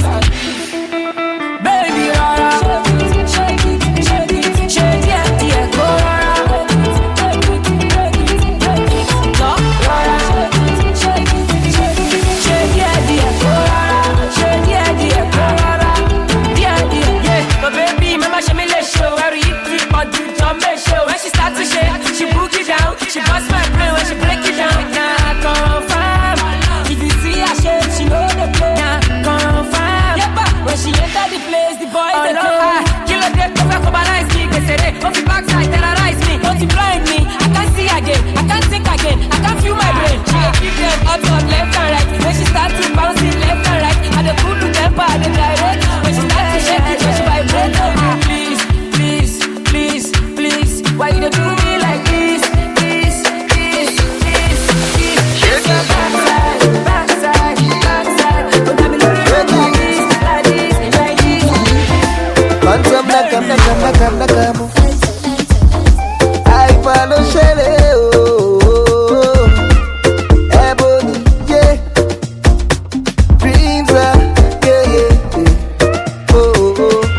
Baby, rara, shake it, shake it, shake it, yeah, yeah, go rara, shake it, shake it, shake it, go rara, shake it, shake it, shake it, yeah, yeah, go rara, shake it, yeah, yeah, go rara, yeah, yeah, yeah. But baby, mama, show me let's show where you eat it, but you jump and show. When she start to shake, she book it down, she bust my brain when she break it down. Nah, confirm. If you see her shake, she know the play. Nah, confirm. Yeah, but when she enter the place, the boys they don't hide. Kill a dead, cover, cobalize me, they say they off the backside, terrorize me, don't you blind me. I can't see again, I can't think again, I can't feel my brain. She dey keep them up, up, left and right. When she start to bounce it left and right, I dey pull the temper, I dey direct. When she start to shake it, when she vibrate. Ah, please, please, please, please, why you dey do me like this, this, this, this, this? This your backside, backside, backside. Oh, damn, me load it up like this, like this, like this. Phantom nakam nakam nakam nakam. I follow Shele, oh, Ebony, yeah, Dreams, uh, yeah, yeah, yeah, oh, oh,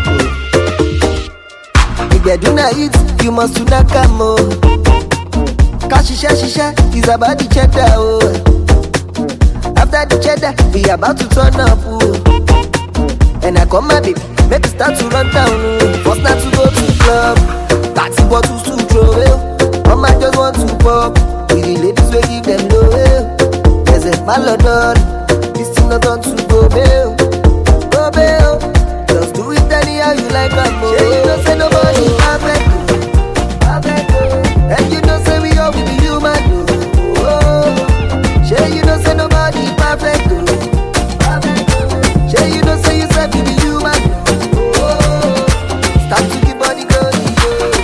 oh. If you do not eat, you must do not come, oh. Cause shisha shisha is about the cheddar, oh. After the cheddar, we about to turn up, oh. And I call my baby, make it start to run down, oh. First not to go to the club, thirty bottles to throw, eh. Mama just want to pop, we the ladies will give them low, eh. There's a malodon, this thing not on to go, bail, go bail. Just do it anyhow you like, I'm more. Yeah, you don't say nobody perfect, perfect, oh. And you don't say we all will be human, oh, oh. Yeah, you don't say nobody perfect, oh, perfect, oh. Yeah, you don't say you said we be human, oh, oh. Start to keep body going, yeah.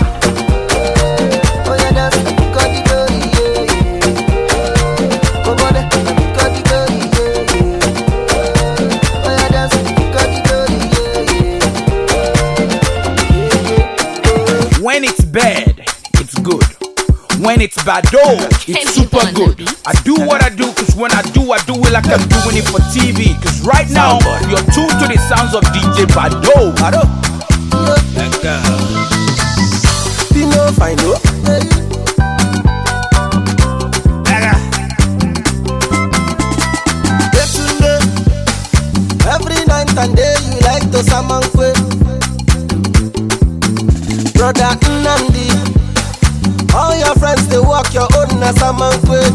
Oh yeah, that's keep body going, yeah. Come on, keep body going, yeah. Oh yeah, that's keep body going, yeah. When it's bad, it's good. When it's bad, oh, it's super good. I do what I do, cause when I do, I do it like I'm doing it for T V. Cause right now, you're tuned to the sounds of D J Bado. Bado. You know, fine, no? Every night and day, you like to summon quick. Brother Nnamdi, all your friends, they walk your own as a man quick.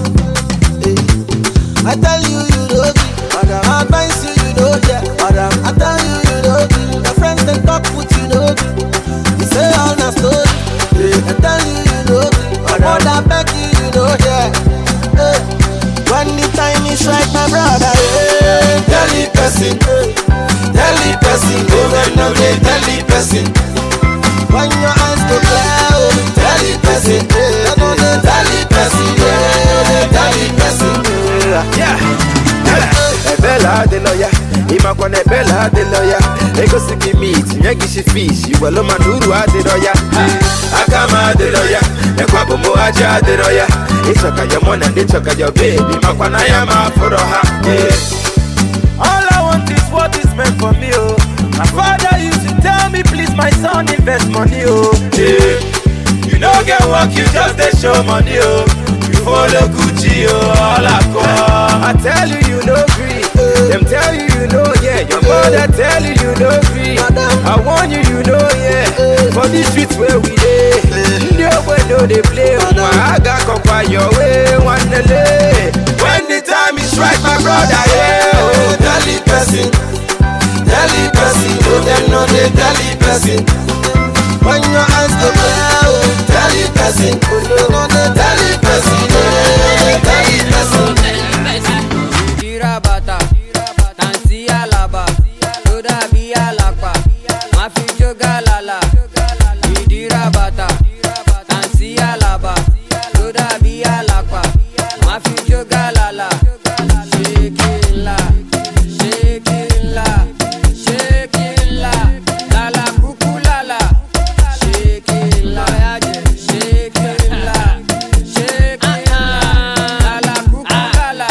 I tell you, you know it. I advise you, you know yeah. I tell you, you know it. Your friends, they talk with you, know it. You say all the story. I tell you, you know it. Mother beg you, you know yeah. When the time is right, my brother, yeah. Tell the person, tell the person, go right now, tell the person. When your eyes go clear, tell the person, tell the person, yeah, tell the person. Yeah, Bella de Noya, Ima Kone bella de loya. Ego siki meat, nyagi she fish. You well man uru de loya. Akama de loya. Ekwa bombo aja de loya. Ichoka your money and ichoka your baby. Makwana yama foroha. All I want is what is meant for me, oh. My father used to tell me, please, my son, invest money, oh. Yeah. You don't get work, you just they show money, oh. You follow Gucci, oh, all I call. I tell you, you no free. Them tell you, you know, yeah. Your mother tell you, you no free. I warn you, you know, yeah. For these streets where we live, nowhere no they play. I got come by your way, one day. When the time is right, my brother, yeah. Oh, Dali person, Dali person, oh, them know they Dali person. When your eyes go down, oh, Dali person, oh, no, no, no, Dali person, oh, Dali person. Gira bata, tansi alaba, toda bi alapa, mafi joga lala. Gira bata, tansi alaba, toda bi alapa, mafi joga lala. Shake it la, shake it la, shake it la, lala kuku lala. Shake it la, shake it la, shake it la, lala kuku lala.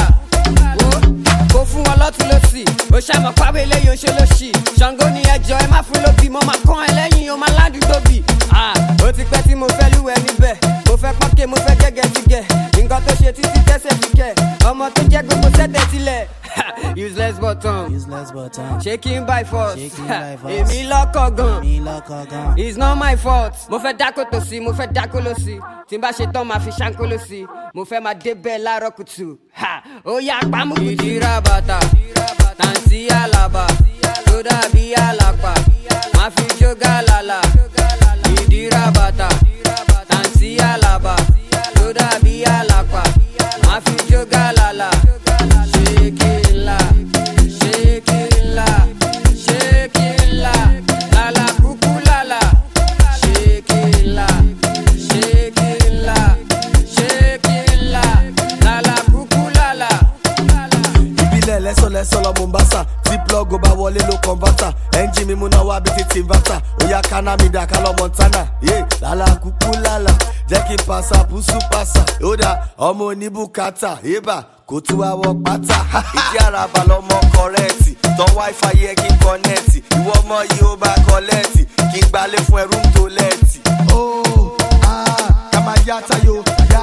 Go fún wọn lọ́tún lọ́sì, ó ṣàmọ̀ pàwé lẹ́yìn oṣù lọ́sì. Ṣàngó ni ẹjọ́ ẹ má fún lóbi, mo máa kán ẹ lẹ́yìn o máa ládùúgbò bì. Ó ti pẹ́ tí mo fẹ́ lúwẹ̀ níbẹ̀, mo fẹ́ pọ́nkẹ́ mo fẹ́ gẹ́gẹ́ ti gẹ̀. Nǹkan tó ṣe títí tẹ́sẹ̀ fi kẹ̀, ọmọ tó jẹ́ gbogbo sẹ́tẹ̀ sílẹ̀. Useless button, useless button, shaking by force. Èmi lọ́kọ̀ gan, it's not my fault. Mo fẹ́ dákó tó sí, mo fẹ́ dákó ló sí. Tí n bá ṣe tán máa fi ṣáńkó ló sí. Mo fẹ́ máa débẹ̀ láàárọ̀ kùtù. Ó yá pamọ́ kùtù. Ìdíra bàtà, tàǹtí àlàbà, tó dàbí àlàpà, máa fi jógà lálà. Ìdíra bàtà, tàǹtí àlàbà, tó dàbí àlàpà, máa fi jógà lálà. Shake it la, shake it la, shake it la, lala kuku lala. Shake it la, shake it la, shake it la, lala kuku lala. Ìbílẹ̀ lẹ́sọ̀ lẹ́sọ̀ lọ Mombasa, tí plug ó bá wọlé ló converter. Ẹ́ńjì mi múná wá bí ti Tinvata, ó yá káná mi dà ká lọ Montana. Yé lala kuku lala, jẹ́ kí n pàṣà pùsù pàṣà. Ó dà ọmọ oníbùkátà, yébà. Kò tún wá wọ pátá. Ìdí àràbà lọmọ kọrẹ́ẹ̀tì. Tán wáífà yẹ kí n kọ́nẹ́ẹ̀tì. Ìwọ ọmọ yìí ó bá kọ́lẹ́ẹ̀tì. Kí n gbalé fún ẹrú tó lẹ́ẹ̀tì. Ó ah ká máa yá tayo yá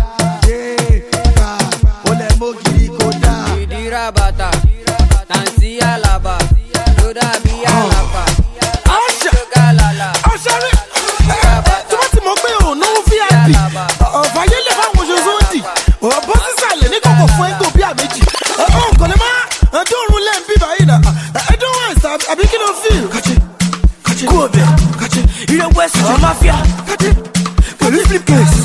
yé ká ó lẹ̀ mọ́gìrì kò dá. Ìdíra bàtà, tàǹtí àlàbà, tó dàbí àlàpà. Ọ̀ṣà ọ̀ṣàrí tí wọ́n ti mọ̀ pé òun náà V I P. Ọ̀fàyè lè fáwọn oṣooṣù òdì. Ọ̀bọ̀ sísàlẹ̀ ní kòkò fún ẹgbẹ́ òbí àméjì. Ọ̀hún kò lè má ẹjọ́ òrùn lẹ́yìn bíbá yìí nà. Ẹjọ́ wọn ẹ̀sà àbí kí ló fi? Kú ọbẹ̀, ilé west of mafia, pẹ̀lú flip case.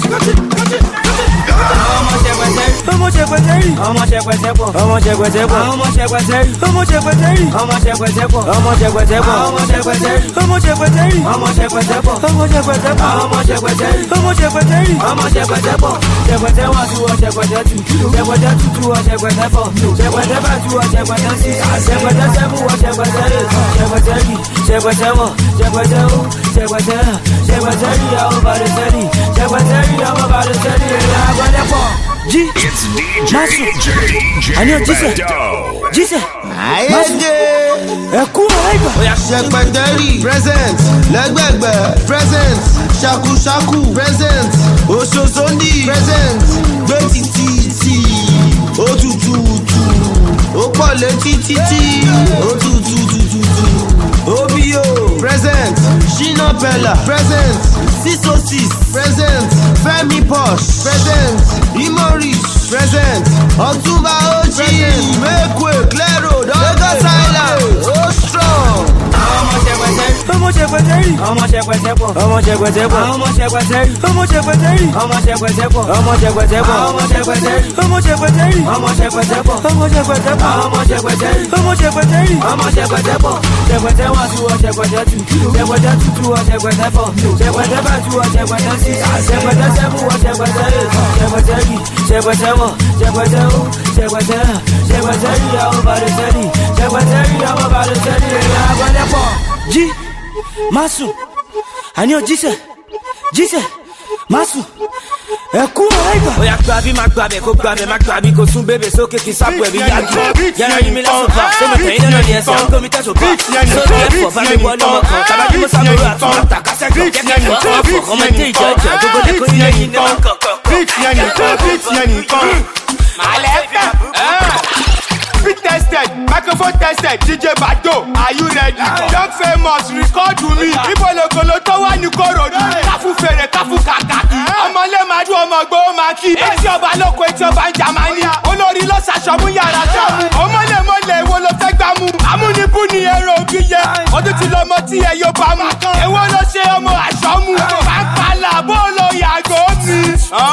Ọmọ ṣẹpẹtẹrì, ọmọ ṣẹpẹtẹrì, ọmọ ṣẹpẹtẹpọ̀, ọmọ ṣẹpẹtẹpọ̀, ọmọ ṣẹpẹtẹrì, ọmọ ṣẹpẹtẹrì, ọmọ ṣẹpẹtẹpọ̀, ọmọ ṣẹpẹtẹpọ̀, ọmọ ṣẹpẹtẹrì, ọmọ ṣẹpẹtẹrì, ọmọ ṣẹpẹtẹpọ̀, ọmọ ṣẹpẹtẹpọ̀, ọmọ ṣẹpẹtẹrì, ọmọ ṣẹpẹtẹrì, ọmọ ṣẹpẹtẹpọ̀. Ṣẹpẹtẹ one two one ṣẹpẹtẹ two, ṣẹpẹtẹ two two one ṣẹpẹtẹ four, ṣẹpẹtẹ five two one ṣẹpẹtẹ six, ṣẹpẹtẹ seven one ṣẹpẹtẹ eight, ṣẹpẹtẹ three, ṣẹpẹtẹ one, ṣẹpẹtẹ two, ṣẹpẹtẹ ṣẹpẹtẹ three àwọn bàrẹ sẹ́ni, ṣẹpẹtẹ three àwọn bàrẹ sẹ́ni, ẹ̀yà agbẹ́dẹ́pọ̀. Jí Masu àní òjíṣẹ́ jíṣẹ́ Masu ẹ̀kú ọ̀rẹ́gbà. Ṣẹpẹtẹrì present lẹ́gbẹ̀gbẹ̀ present ṣakuṣaku present oṣooṣondi present gbé títí òtútùtù ó pọ̀ létí títí òtútùtùtù obio present Shina Pella present six oh six present Femi Posh present Imoris present Ọ̀túnba Oji Mekwe Clero Lagos Island ó strong. Ọmọ ṣẹpẹtẹrì, ọmọ ṣẹpẹtẹrì, ọmọ ṣẹpẹtẹpọ̀, ọmọ ṣẹpẹtẹpọ̀, ọmọ ṣẹpẹtẹrì, ọmọ ṣẹpẹtẹrì, ọmọ ṣẹpẹtẹpọ̀, ọmọ ṣẹpẹtẹpọ̀, ọmọ ṣẹpẹtẹrì, ọmọ ṣẹpẹtẹrì, ọmọ ṣẹpẹtẹpọ̀, ọmọ ṣẹpẹtẹpọ̀, ọmọ ṣẹpẹtẹri, ọmọ ṣẹpẹtẹri, ọmọ ṣẹpẹtẹpọ̀, ṣẹpẹtẹ one two one ṣẹpẹtẹ two, ṣẹpẹtẹ two two one ṣẹpẹtẹ four, ṣẹpẹtẹ five two one ṣẹpẹtẹ six, ṣẹpẹtẹ seven one ṣẹpẹtẹ eight, ṣẹpẹtẹri, ṣẹpẹtẹ one, ṣẹpẹtẹ two, ṣẹpẹtẹ ṣẹpẹtẹri àwọn bàrẹ sẹ́ni, Secretary, I'm about to tell you, I'm gonna fall. G, Masu, I know Jesus, Jesus, Masu. Ẹ̀kú ọ̀rẹ́gbà. Oya gbabi ma gbabi kó gbabi ma gbabi kó sún bébè sókè kí sápò ẹ̀bí yagi. Yàrá yìí mi lásán pa, sọ́mi tẹ̀yìn lọ́nà ni ẹ̀sẹ̀ ọ̀gọ́ mi tẹ̀sán pa. Sókè ẹ̀fọ́ bá mi wọ lọ́mọ kan, tàbí mo sábòrò àtúntò àtàkásẹ̀ kan. Jẹ́kẹ́ ẹ̀fọ́ ọ̀fọ̀ ọmọdé ìjọ ìjọ gbogbo dẹ́kun ilé yìí ní wọn kọ̀ọ̀kan. Beat yẹn nìkan, beat yẹn nìkan. Màlẹ́kà. Beat tested, microphone tested, D J Bado, are you ready? Young famous, record to me. Ibo logolo tó wà ní Kòròdú. Káfù fèrè, káfù kàkàkì. Ọmọlé máa dún ọmọ gbó máa kí. Etí ọba lóko, etí ọba ń Jámánì. Olórí ló ṣaṣọ mú yàrá ṣọ́mú. Ọmọlé mọ́lẹ̀ èwo ló fẹ́ gbà mú. Amúnibú ni ẹran òbí yẹ. Ọdún tí lọmọ tí ẹ yóò bá mú. Èwo ló ṣe ọmọ àṣọmú. Pàápàá bó lo yàgò mi.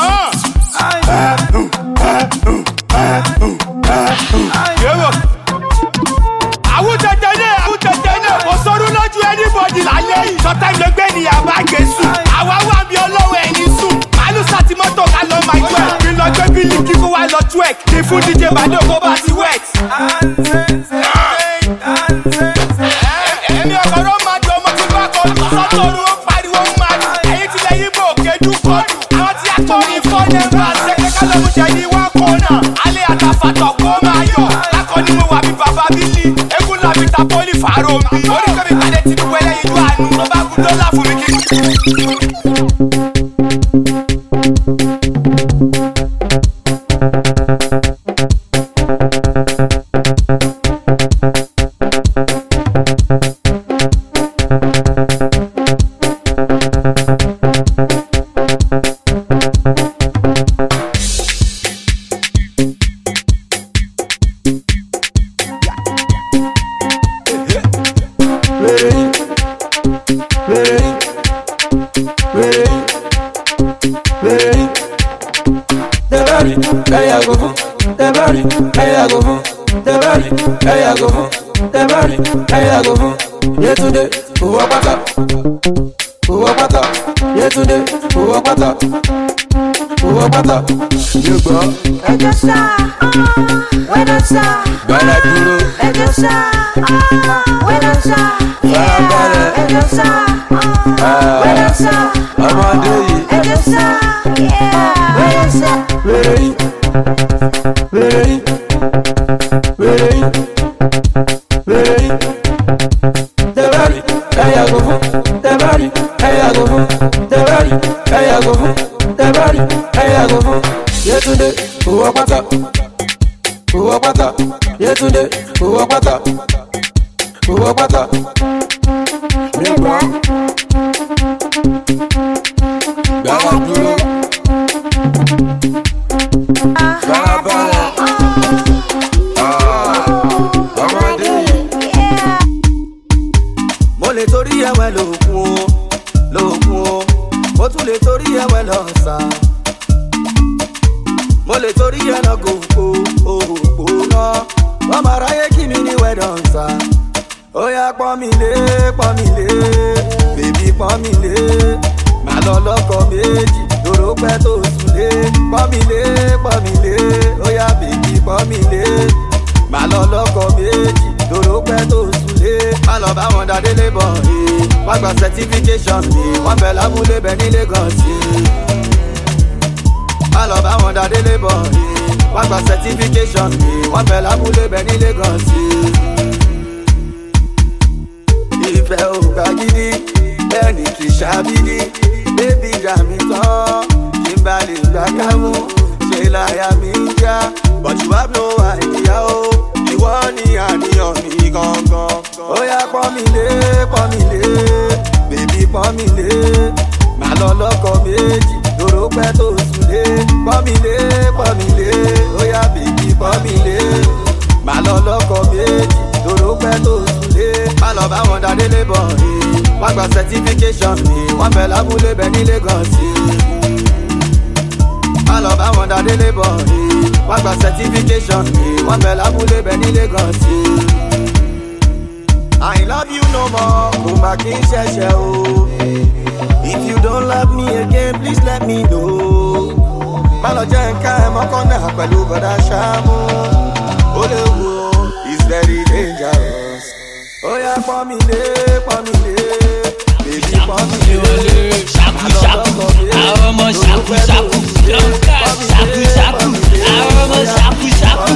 Yẹ́wò. Àwùjọ tẹ̀lé, àwùjọ tẹ̀lé. Kò sọ́run lójú anybody lálẹ́ yìí. Sọ́tà ló gbé ní àbá Jésù. Àwa wà bí ọlọ́wọ́ ẹni sùn. Màálù sàtì mọ́tò ká lọ máa jọ ẹ̀. Kí lọ gbé bílí kí kó wá lọ twerk. Kí fún D J Bado kó bá ti wet. Ẹ̀mí ọ̀gọ́rọ̀ máa di ọmọ tí bá kọ́. Sọ́tòrò ó pariwo máa dùn. Ẹ̀yin tilẹ̀ yín bò kéjú kọ́dù. Àwọn tí a kọ́ ní fọ́nẹ́rù àṣẹ kẹ́kẹ́ lọ́mú jẹ ní wọ́n kọ́nà. Alẹ́ àtàfàtọ̀ kó máa yọ̀. Lákọ̀ ni mo wà bí bàbá bílí. Egun làbí ta pólì fàárọ̀ mi. Orí kẹ́mi pàdé ti dúpẹ́ lẹ́yìn ìlú àánú. Tó bá kú dọ́là fún mi kí. Ẹjọ́ sá, wẹ́dọ̀ sá, gbọ́dọ̀ dúró. ẹjọ́ sá, wẹ́dọ̀ sá, farabalẹ̀. ẹjọ́ sá, wẹ́dọ̀ sá, ọmọdé yìí. ẹjọ́ sá, wẹ́dọ̀ sá. Wèrè yìí, wèrè yìí, wèrè yìí, wèrè yìí. Tẹ̀bárì, ẹ̀yà kò fún. Tẹ̀bárì, ẹ̀yà kò fún. Tẹ̀bárì, ẹ̀yà kò fún. Tẹ̀bárì, ẹ̀yà kò fún. Yétúndé, owó pátá, owó pátá. Yétúndé, owó pátá, owó pátá. Nígbà gbàgbọ́ dúró. Farabalẹ̀. Ọmọdé yìí. Mo lè torí ẹ̀wẹ̀ lókun o, lókun o. Mo tún lè torí ẹ̀wẹ̀ lọ́sàn. Mo lè torí ẹ̀nà gòkó, òkò náà. Wọ́n máa ráyé kí mi ní wẹ̀dọ̀nsà. Ó yá pọ́n mi lé, pọ́n mi lé. Bèbí pọ́n mi lé. Màá lọ lọ́kọ̀ méjì, lóró pẹ́ tó sùn lé. Pọ́n mi lé, pọ́n mi lé. Ó yá bèbí pọ́n mi lé. Màá lọ lọ́kọ̀ méjì, lóró pẹ́ tó sùn lé. Má lọ bá wọn dá délé bọ̀ ẹ́. Wọ́n gba certification mi, wọ́n bẹ̀ lábúlé bẹ̀ ní Lagos yìí. Má lọ bá wọn dá délé bọ̀ ẹ́. Wọ́n gba certification mi, wọ́n bẹ̀ lábúlé bẹ̀ ní Lagos yìí. Ìfẹ́ ò gbà gidi, bẹ́ẹ̀ni kì í ṣàbídí. Bébí ìjà mi tán, kí n bá lè gbà kámú. Ṣé láyà mi ń já? But you have no idea o. Ìwọ ni àníyàn mi gangan. Ó yá pọ́n mi lé, pọ́n mi lé. Bébí pọ́n mi lé. Màá lọ lọ́kọ̀ méjì, lóró pẹ́ tó sùn lé. Pọ́n mi lé, pọ́n mi lé. Ó yá bébí pọ́n mi lé. Màá lọ lọ́kọ̀ méjì, lóró pẹ́ tó sùn lé. Má lọ bá wọn dá délé bọ̀ ẹ́. Wọ́n gba certification mi, wọ́n bẹ̀ lábúlé bẹ̀ ní Lagos yìí. Má lọ bá wọn dá délé bọ̀ ẹ́. Wọ́n gba certification mi, wọ́n bẹ̀ lábúlé bẹ̀ ní Lagos yìí. I love you no more, kò má kí n ṣẹ̀ṣẹ̀ o. If you don't love me again, please let me know. Má lọ jẹ́ nǹkan ẹ̀ mọ́kànnà pẹ̀lú bọ̀dá Ṣáàmù. Ó lè wo, it's very dangerous. yeah, for me lay, for me lay. Baby, for me lay. Shaku shaku, aroma shaku shaku, lonka shaku shaku, aroma shaku shaku.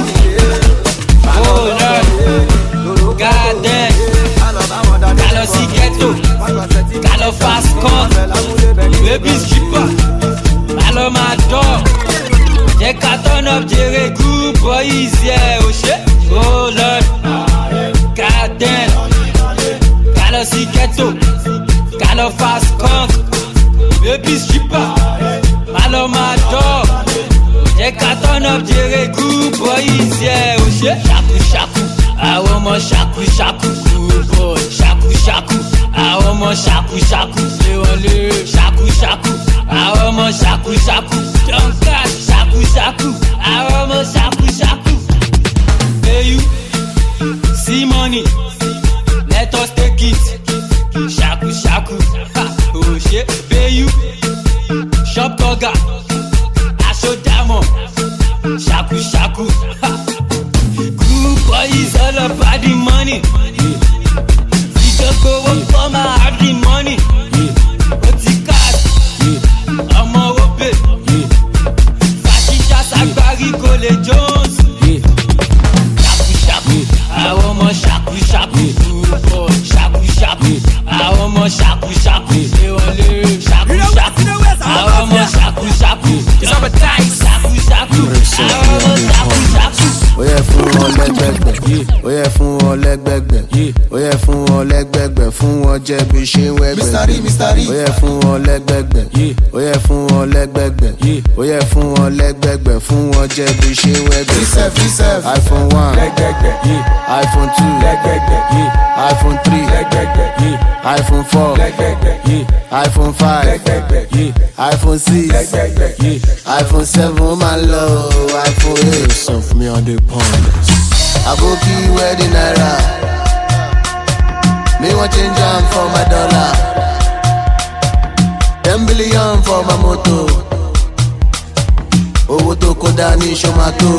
Oh Lord, God damn. Calo si ghetto, calo fast con, baby stripper, calo my dog. They got turn up Jerry good boys, yeah, oh shit, oh Lord, God damn. Calo si ghetto, calo fast con, baby stripper, calo my dog. They got turn up Jerry good boys, yeah, oh shit. Shaku shaku, I want more shaku shaku, good boy. Shaku shaku, I want more shaku shaku, they want to shaku shaku, I want more shaku shaku, don't catch shaku shaku, I want more shaku shaku. Hey you, see money, let us take it. Shaku shaku, ha, oh shit. Pay you, shop burger, I show diamond. Shaku shaku, ha. Good boys all about the money. We just go up for my have the money. What's the cash? I'm a open. Fascistas Agbari Cole Jones. Shaku shaku, I want more shaku shaku. Good boy, shaku shaku, I want more shaku shaku. They want to shaku shaku, I want more shaku shaku. Shaku shaku, I want more shaku shaku. Ó yẹ fún wọn lẹ́gbẹ̀gbẹ̀, ó yẹ fún wọn lẹ́gbẹ̀gbẹ̀, ó yẹ fún wọn lẹ́gbẹ̀gbẹ̀, fún wọn jẹ́ bí ṣe ń wẹ́gbẹ̀. Ó yẹ fún wọn lẹ́gbẹ̀gbẹ̀, ó yẹ fún wọn lẹ́gbẹ̀gbẹ̀, ó yẹ fún wọn lẹ́gbẹ̀gbẹ̀, fún wọn jẹ́ bí ṣe ń wẹ́gbẹ̀. iPhone one, iPhone two, iPhone three, iPhone four, iPhone five, iPhone six, iPhone seven, ó máa lọ iPhone eight. Sọ fún mi on the pond. Aboki wedding naira. Me want change am for my dollar. Ten billion for my moto. Owó tó kó dání ṣomato.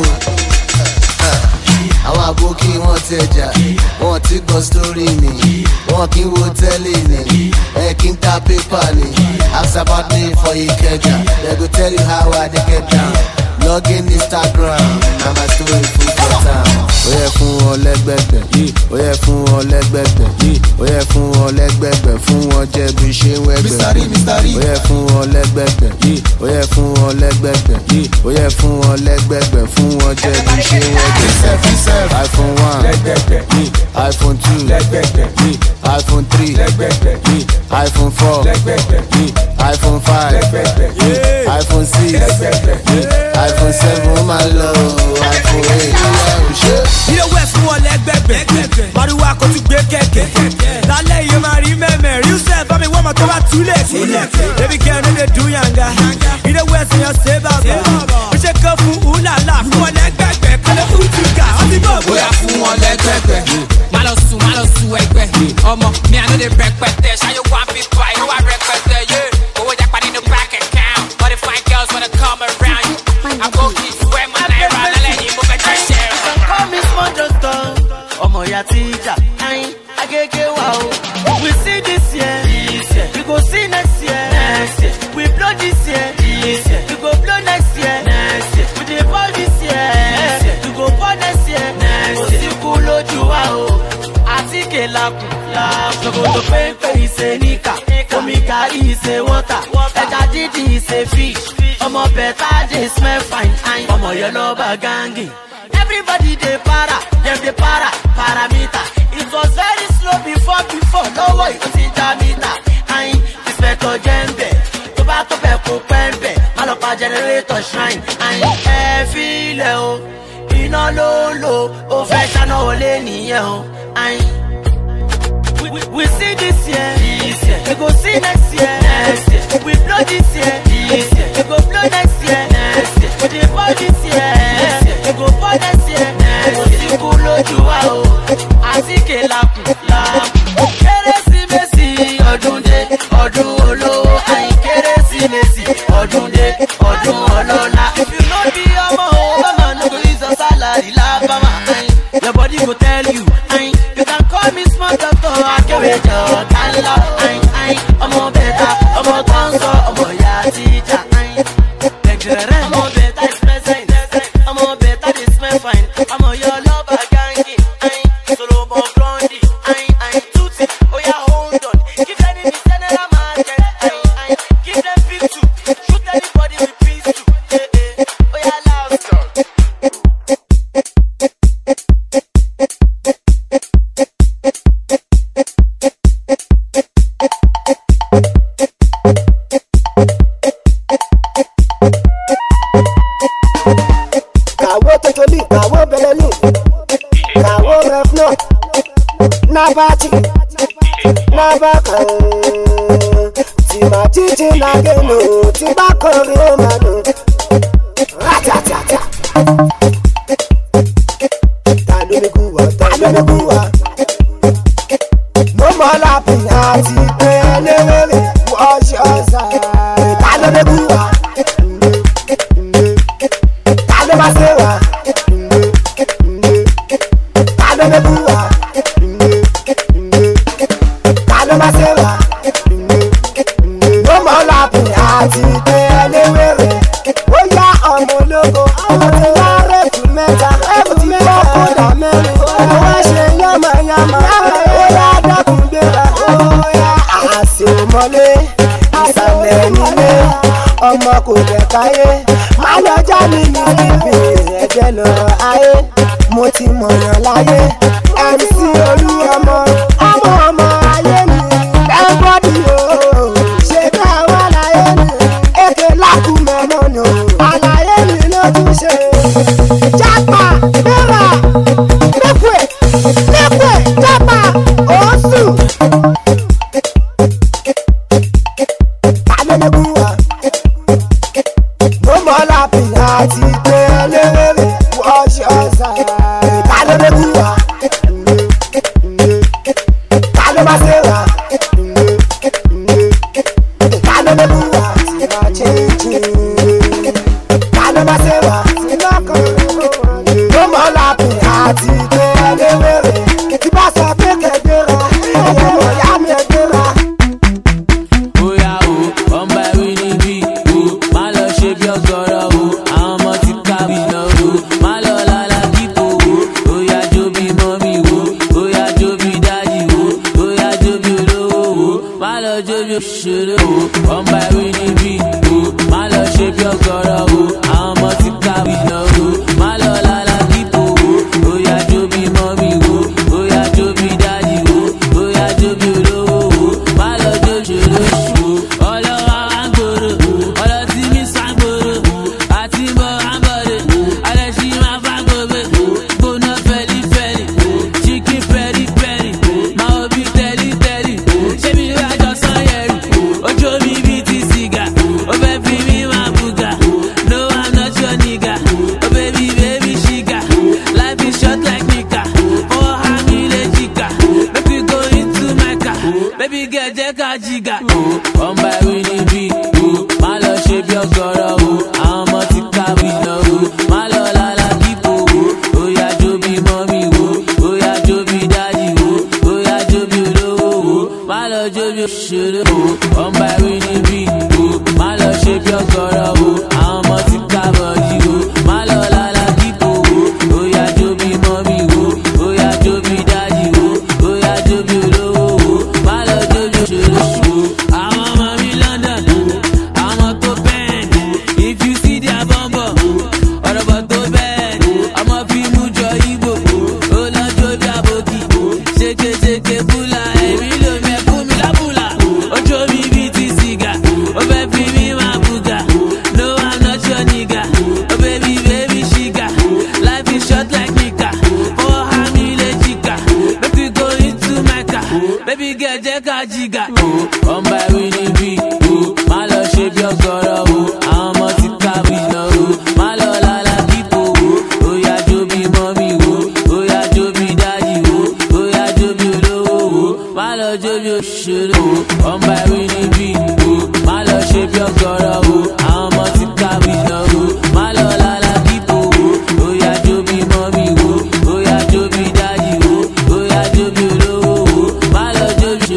Àwọn aboki wọn ti ẹja, wọn ti gbọ́ story ni, wọn kì í wo tẹ́lẹ̀ ni, ẹ kì í ta pépà ni. Ask about me for Ikeja, they go tell you how I dey get down. Log in Instagram, na my story full for town. Ó yẹ fún wọn lẹ́gbẹ̀gbẹ̀, ó yẹ fún wọn lẹ́gbẹ̀gbẹ̀, ó yẹ fún wọn lẹ́gbẹ̀gbẹ̀, fún wọn jẹ́ bí ṣe ń wẹ́gbẹ̀. Ó yẹ fún wọn lẹ́gbẹ̀gbẹ̀, ó yẹ fún wọn lẹ́gbẹ̀gbẹ̀, ó yẹ fún wọn lẹ́gbẹ̀gbẹ̀, fún wọn jẹ́ bí ṣe ń wẹ́gbẹ̀. iPhone one, iPhone two, iPhone three, iPhone four, iPhone five, iPhone six, iPhone seven, ó máa lọ iPhone eight. Ilé wẹ̀ fún wọn lẹ́gbẹ̀gbẹ̀, Màrúwá kò tún gbé kẹ̀kẹ́. Lálẹ́ yìí máa rí mẹ́mẹ́, rí sẹ́ bá mi wọ́n mọ̀ tó bá túlẹ̀. Baby girl no dey do yanga, ilé wẹ̀ sí yan ṣe bàbá. Ó ṣe kán fún Ulala, fún wọn lẹ́gbẹ̀gbẹ̀, kọ́lé fún Tuga, ó ti bọ̀ bóyá fún wọn lẹ́gbẹ̀gbẹ̀. Má lọ sùn, má lọ sùn ẹgbẹ́. Ọmọ mi àná lè rẹpẹtẹ, ṣáyé wá bí pa, inú wa rẹpẹtẹ, yé. Owó jápa nínú bank account, all the fine girls wanna come around you. I'm gon' keep sweat my naira, lálẹ́ yìí mo fẹ́ jẹ́ ṣẹ́. Call me small doctor, ọmọ ya teacher, ayin, agége wa o. We see this year, we go see next year. We blow this year, we go blow next year. We dey ball this year, we go ball next year. Kò sí kú lójú wa o, àtíkè lakùn. Ṣòkòtò péńpé ìṣe níkà, omi gàrí ìṣe wọ́tà, ẹja dídì ìṣe fish. Ọmọ bẹ̀tà dey smell fine, ọmọ yẹn lọ bá gángì. Everybody dey para, dem dey para, parameter. It was very slow before before, lọ́wọ́ ìlú ti já mítà. Ayin, ìspẹ̀tọ̀ jẹ́ ń bẹ̀, tó bá tó bẹ̀ kó pẹ́ ń bẹ̀, má lọ pa generator shrine. Ayin, ẹ fi ilẹ̀ o, iná ló ń lò, ó fẹ́ ṣáná wọlé nìyẹn o. Ayin, we, we, we see this year, we go see next year. We blow this year, we go blow next year. We dey ball this year, we go ball next year. Kò sí kú lójú wa o, àtíkè lakùn lakùn. Kérésìmesì ọdún dé, ọdún olówó. Àyìn kérésìmesì ọdún dé, ọdún ọlọ́lá. If you no be ọmọ Obama, no go use your salary lábàmà. Your body go tell you, you can call me small doctor. péjọ kálọ ayin ayin ọmọ bẹta ọmọ tó ń sọ ọmọ ìyá tíjà ayin lẹkìrẹrẹ ọmọ bẹta is present ọmọ bẹta dey smell fine ọmọ yọ lọba gangi ayin solomo blondie ayin ayin tuti oya hold on give them the general market ayin ayin give them pick two shoot anybody with peace two eh eh oya loud song. Nabati, Nabaka, Timatiti Nageno, Tibako Romano, Ratatata, Tanumigua, Tanumigua, no more laughing at it, wash your side, Tanumigua, Tanumasewa, Tanumigua. No more laughing at it, anywhere. Oh yeah, I'm a logo. I'm a representative. I'm a fundamental. Oh yeah, yama yama. Oh yeah, that kumbera. Oh yeah, I see money. I see many. Ọmọ kò fẹ́ káyé. Má lọ já mi ní ibi ẹ̀jẹ̀ lọ ayé. Mo ti mọ̀yàn láyé. M C Olúọmọ. Ọmọ ọmọ ayé mi. Everybody oh, ṣe ká wá láyé mi. Èké lákùmẹ̀ mọ́nà. Àlàyé mi lójú ṣe. Jápa, bẹ́rà, lẹ́kwẹ̀, lẹ́kwẹ̀, jápa, òsù. Alẹ́lẹ́gùn wa. No more laughing at it, lẹ́lẹ́lẹ́, wash your side. Alẹ́lẹ́gùn wa. Alẹ́bàṣẹ́wà. Alẹ́lẹ́gùn wa. Alẹ́bàṣẹ́wà. No more laughing at it, lẹ́lẹ́lẹ́. Tí bá sọ pé kẹ̀dẹ́ra, ẹ̀yẹ́ mọ̀ yá mi ẹ̀dẹ́ra. Oya o, ọmọ ẹ̀rí níbí o, má lọ ṣe bí ọgọ́rọ̀ o, àwọn ọmọ ti kábí lọ o, má lọ lálá kíkó o, oya jó bí mọ́mí o, oya jó bí dájì o, oya jó bí olówó o, má lọ jó bí òṣèré o, ọmọ ẹ̀rí níbí o, má lọ ṣe bí ọgọ́rọ̀ o, àwọn ọmọ ti kábí lọ o, má lọ lálá kíkó o, oya jó bí mọ́mí o, oya jó bí dájì o, oya jó bí olówó o, má lọ jó ṣòro ṣù o, ọlọ́wọ́ àgbòrò, ọlọ́tí mi sàgbòrò, àti bọ́ àbọ̀dé, alẹ́sí máa bá gbogbo, gbóná fẹ́lifẹ́li, chicken pẹ́ripẹ́ri, máa wo bí tẹ́lítẹ́lì, ṣé mi wá jọ sanyẹ̀rì, ojú mi bí ti sìgá, ó fẹ́ fi mí máa bùgà, no I'm not your nigga, oh baby baby ṣìgá, life is short like nika, fọwọ́ há mi lè jìkà, make we go into Mecca, baby girl jẹ́ ká jìgà, ọmọ ẹ̀rí níbí o, má lọ ṣe bí ọgọ́rọ̀ o, àwọn ọmọ ti kábí lọ o, má lọ lálá kíkó o, oya jó bí mọ́mí o, oya jó bí dájì o, oya jó bí olówó o, má lọ jó bí òṣèré o, ọmọ ẹ̀rí níbí o, má lọ ṣe bí ọgọ́rọ̀ o, àwọn ọmọ ti kábọ̀dì o, má lọ lálá kíkó o, oya jó bí mọ́mí o, oya jó bí dájì o, oya jó bí olówó o, má lọ jó bí òṣèré o, àwọn ọmọ mi London, àwọn tó bẹ́ẹ̀, if you see their bumbo, ọ̀rọ̀ bọ̀ tó bẹ́ẹ̀, ọmọ fi mú jọ Igbo, ó lọ jó bí àbòkì, ṣékeṣéke búlà, èmi ló mẹ́ fún mi lábùlà, ojú mi bí ti sìgá, ó fẹ́ fi mí máa bùgà, no I'm not your nigga, oh baby baby ṣìgá, life is short like nika, fọwọ́ há mi lè jìkà, make we go into Mecca, baby girl jẹ́ ká jìgà, ọmọ ẹ̀rí níbí o, má lọ ṣe bí ọgọ́rọ̀ o, àwọn ọmọ ti kábí lọ o, má lọ lálá kíkó o, oya jó bí mọ́mí o, oya jó bí dájì o, oya jó bí olówó o, má lọ jó bí òṣèré o, ọmọ ẹ̀rí níbí o, má lọ ṣe bí ọgọ́rọ̀ o, àwọn ọmọ ti kábí lọ o, má lọ lálá kíkó o, oya jó bí mọ́mí o, oya jó bí dájì o, oya jó bí olówó o, má lọ jó bí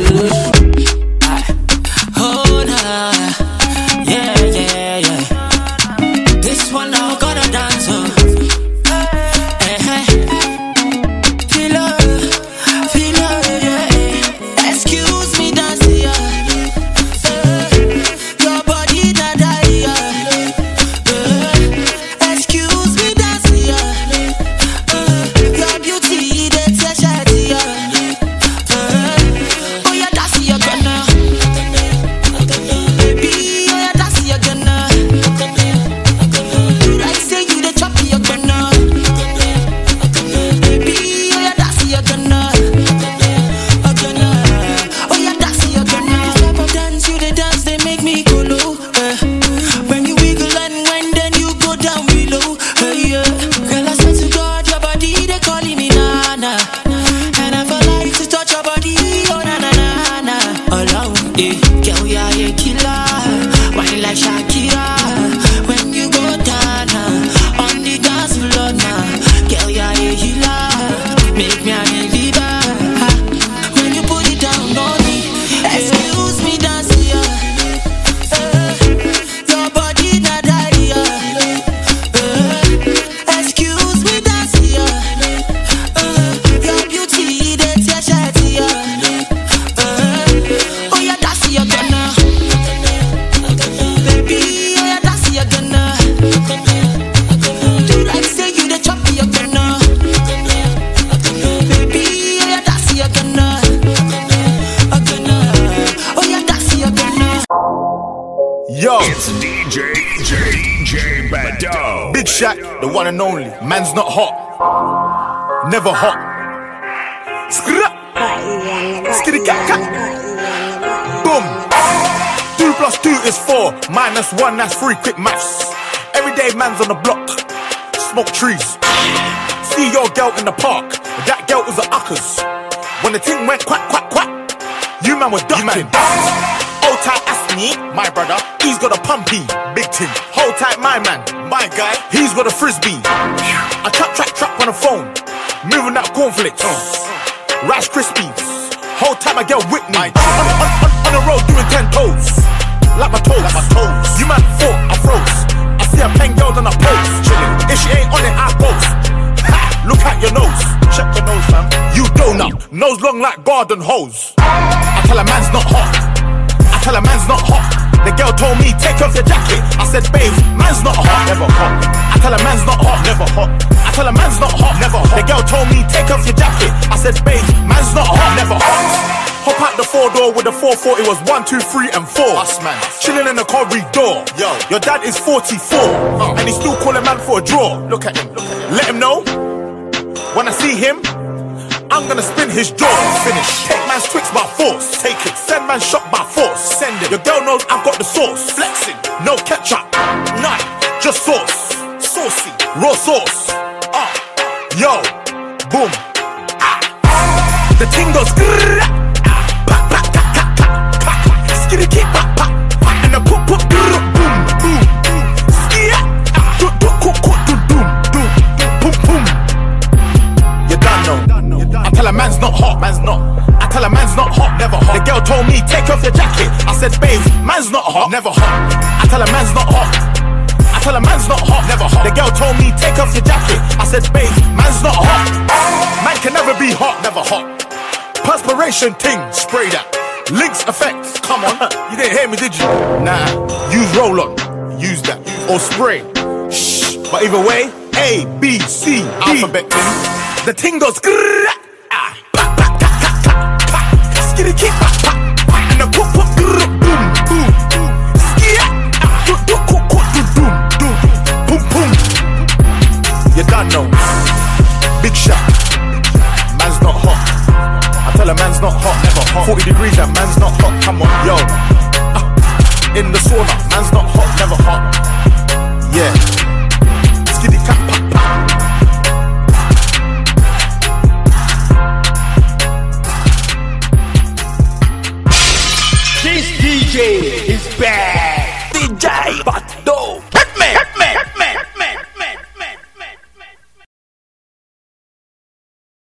J, D J Bado. Big Shaq, the one and only. Man's not hot. Never hot. Skra. Skitty cat cat. Boom. Two plus two is four. Minus one, that's three. Quick maths. Everyday man's on the block. Smoke trees. See your girl in the park. That girl was a uckers. When the thing went quack, quack, quack, you man was ducking. Hold tight, ask me, my brother. He's got a pumpy, big thing. Hold tight, my man, my guy. He's got a frisbee. I trap, trap, trap on the phone. Moving out cornflakes. Rice Krispies. Whole time I get with me. On, on, on, on the road doing ten toes. Like my toes. Like my toes. You man fought, I froze. I see a pen girl on a pose. Chilling. If she ain't on it, I post. Ha! Look at your nose. Check your nose, fam. You donut. Nose long like garden hose. I tell a man's not hot. I tell a man's not hot. The girl told me, take off your jacket. I said, babe, man's not hot. Never hot. I tell a man's not hot. Never hot. I tell a man's not hot. Never hot. The girl told me, take off your jacket. I said, babe, man's not hot. Never hot. Hop out the four door with the four four. It was one, two, three, and four. Us, man. Chilling in the corridor. Yo, your dad is forty-four. Uh. And he still calling man for a draw. Look at him. Look at him. Let him know. When I see him, I'm gonna spin his jaw. Finish. Take man's Twix by force. Take it. Send man shot by force. Send it. Your girl knows I've got the sauce. Flexing. No ketchup. None. Just sauce. Saucy. Raw sauce. Ah. Uh. Yo. Boom. Ah. The ting goes. Grrr. Pa, pa, ka, ka, ka, ka. Skitty keep pa, pa, pa. And the poop, poop, grrr. Boom, boom, boom. Skia. Do, do, cook, cook, do, doom, doom, boom, boom. You done know. I tell a man's not hot, man's not. I tell a man's not hot, never hot. The girl told me, take off your jacket. I said, babe, man's not hot, never hot. I tell a man's not hot. I tell a man's not hot, never hot. The girl told me, take off your jacket. I said, babe, man's not hot. Man can never be hot, never hot. Perspiration ting, spray that. Lynx effect, come on. You didn't hear me, did you? Nah, use roll-on, use that. Or spray. Shh, but either way, A, B, C, D. Alphabet ting. The ting goes grrrr, ah, pa, pa, ka, ka, ka, ka. Skitty keep pa, pa, pa. And the poop, poop, grrrr, boom, boom, boom. Skia, ah, do, do, cook, cook, do, doom, doom, boom, boom. You done know. Big shot. Man's not hot. I tell a man's not hot, never hot. forty degrees, that man's not hot, come on, yo. Uh, in the sauna, man's not hot, never hot. Yeah. Skitty cat, pa, pa. This D J is bad.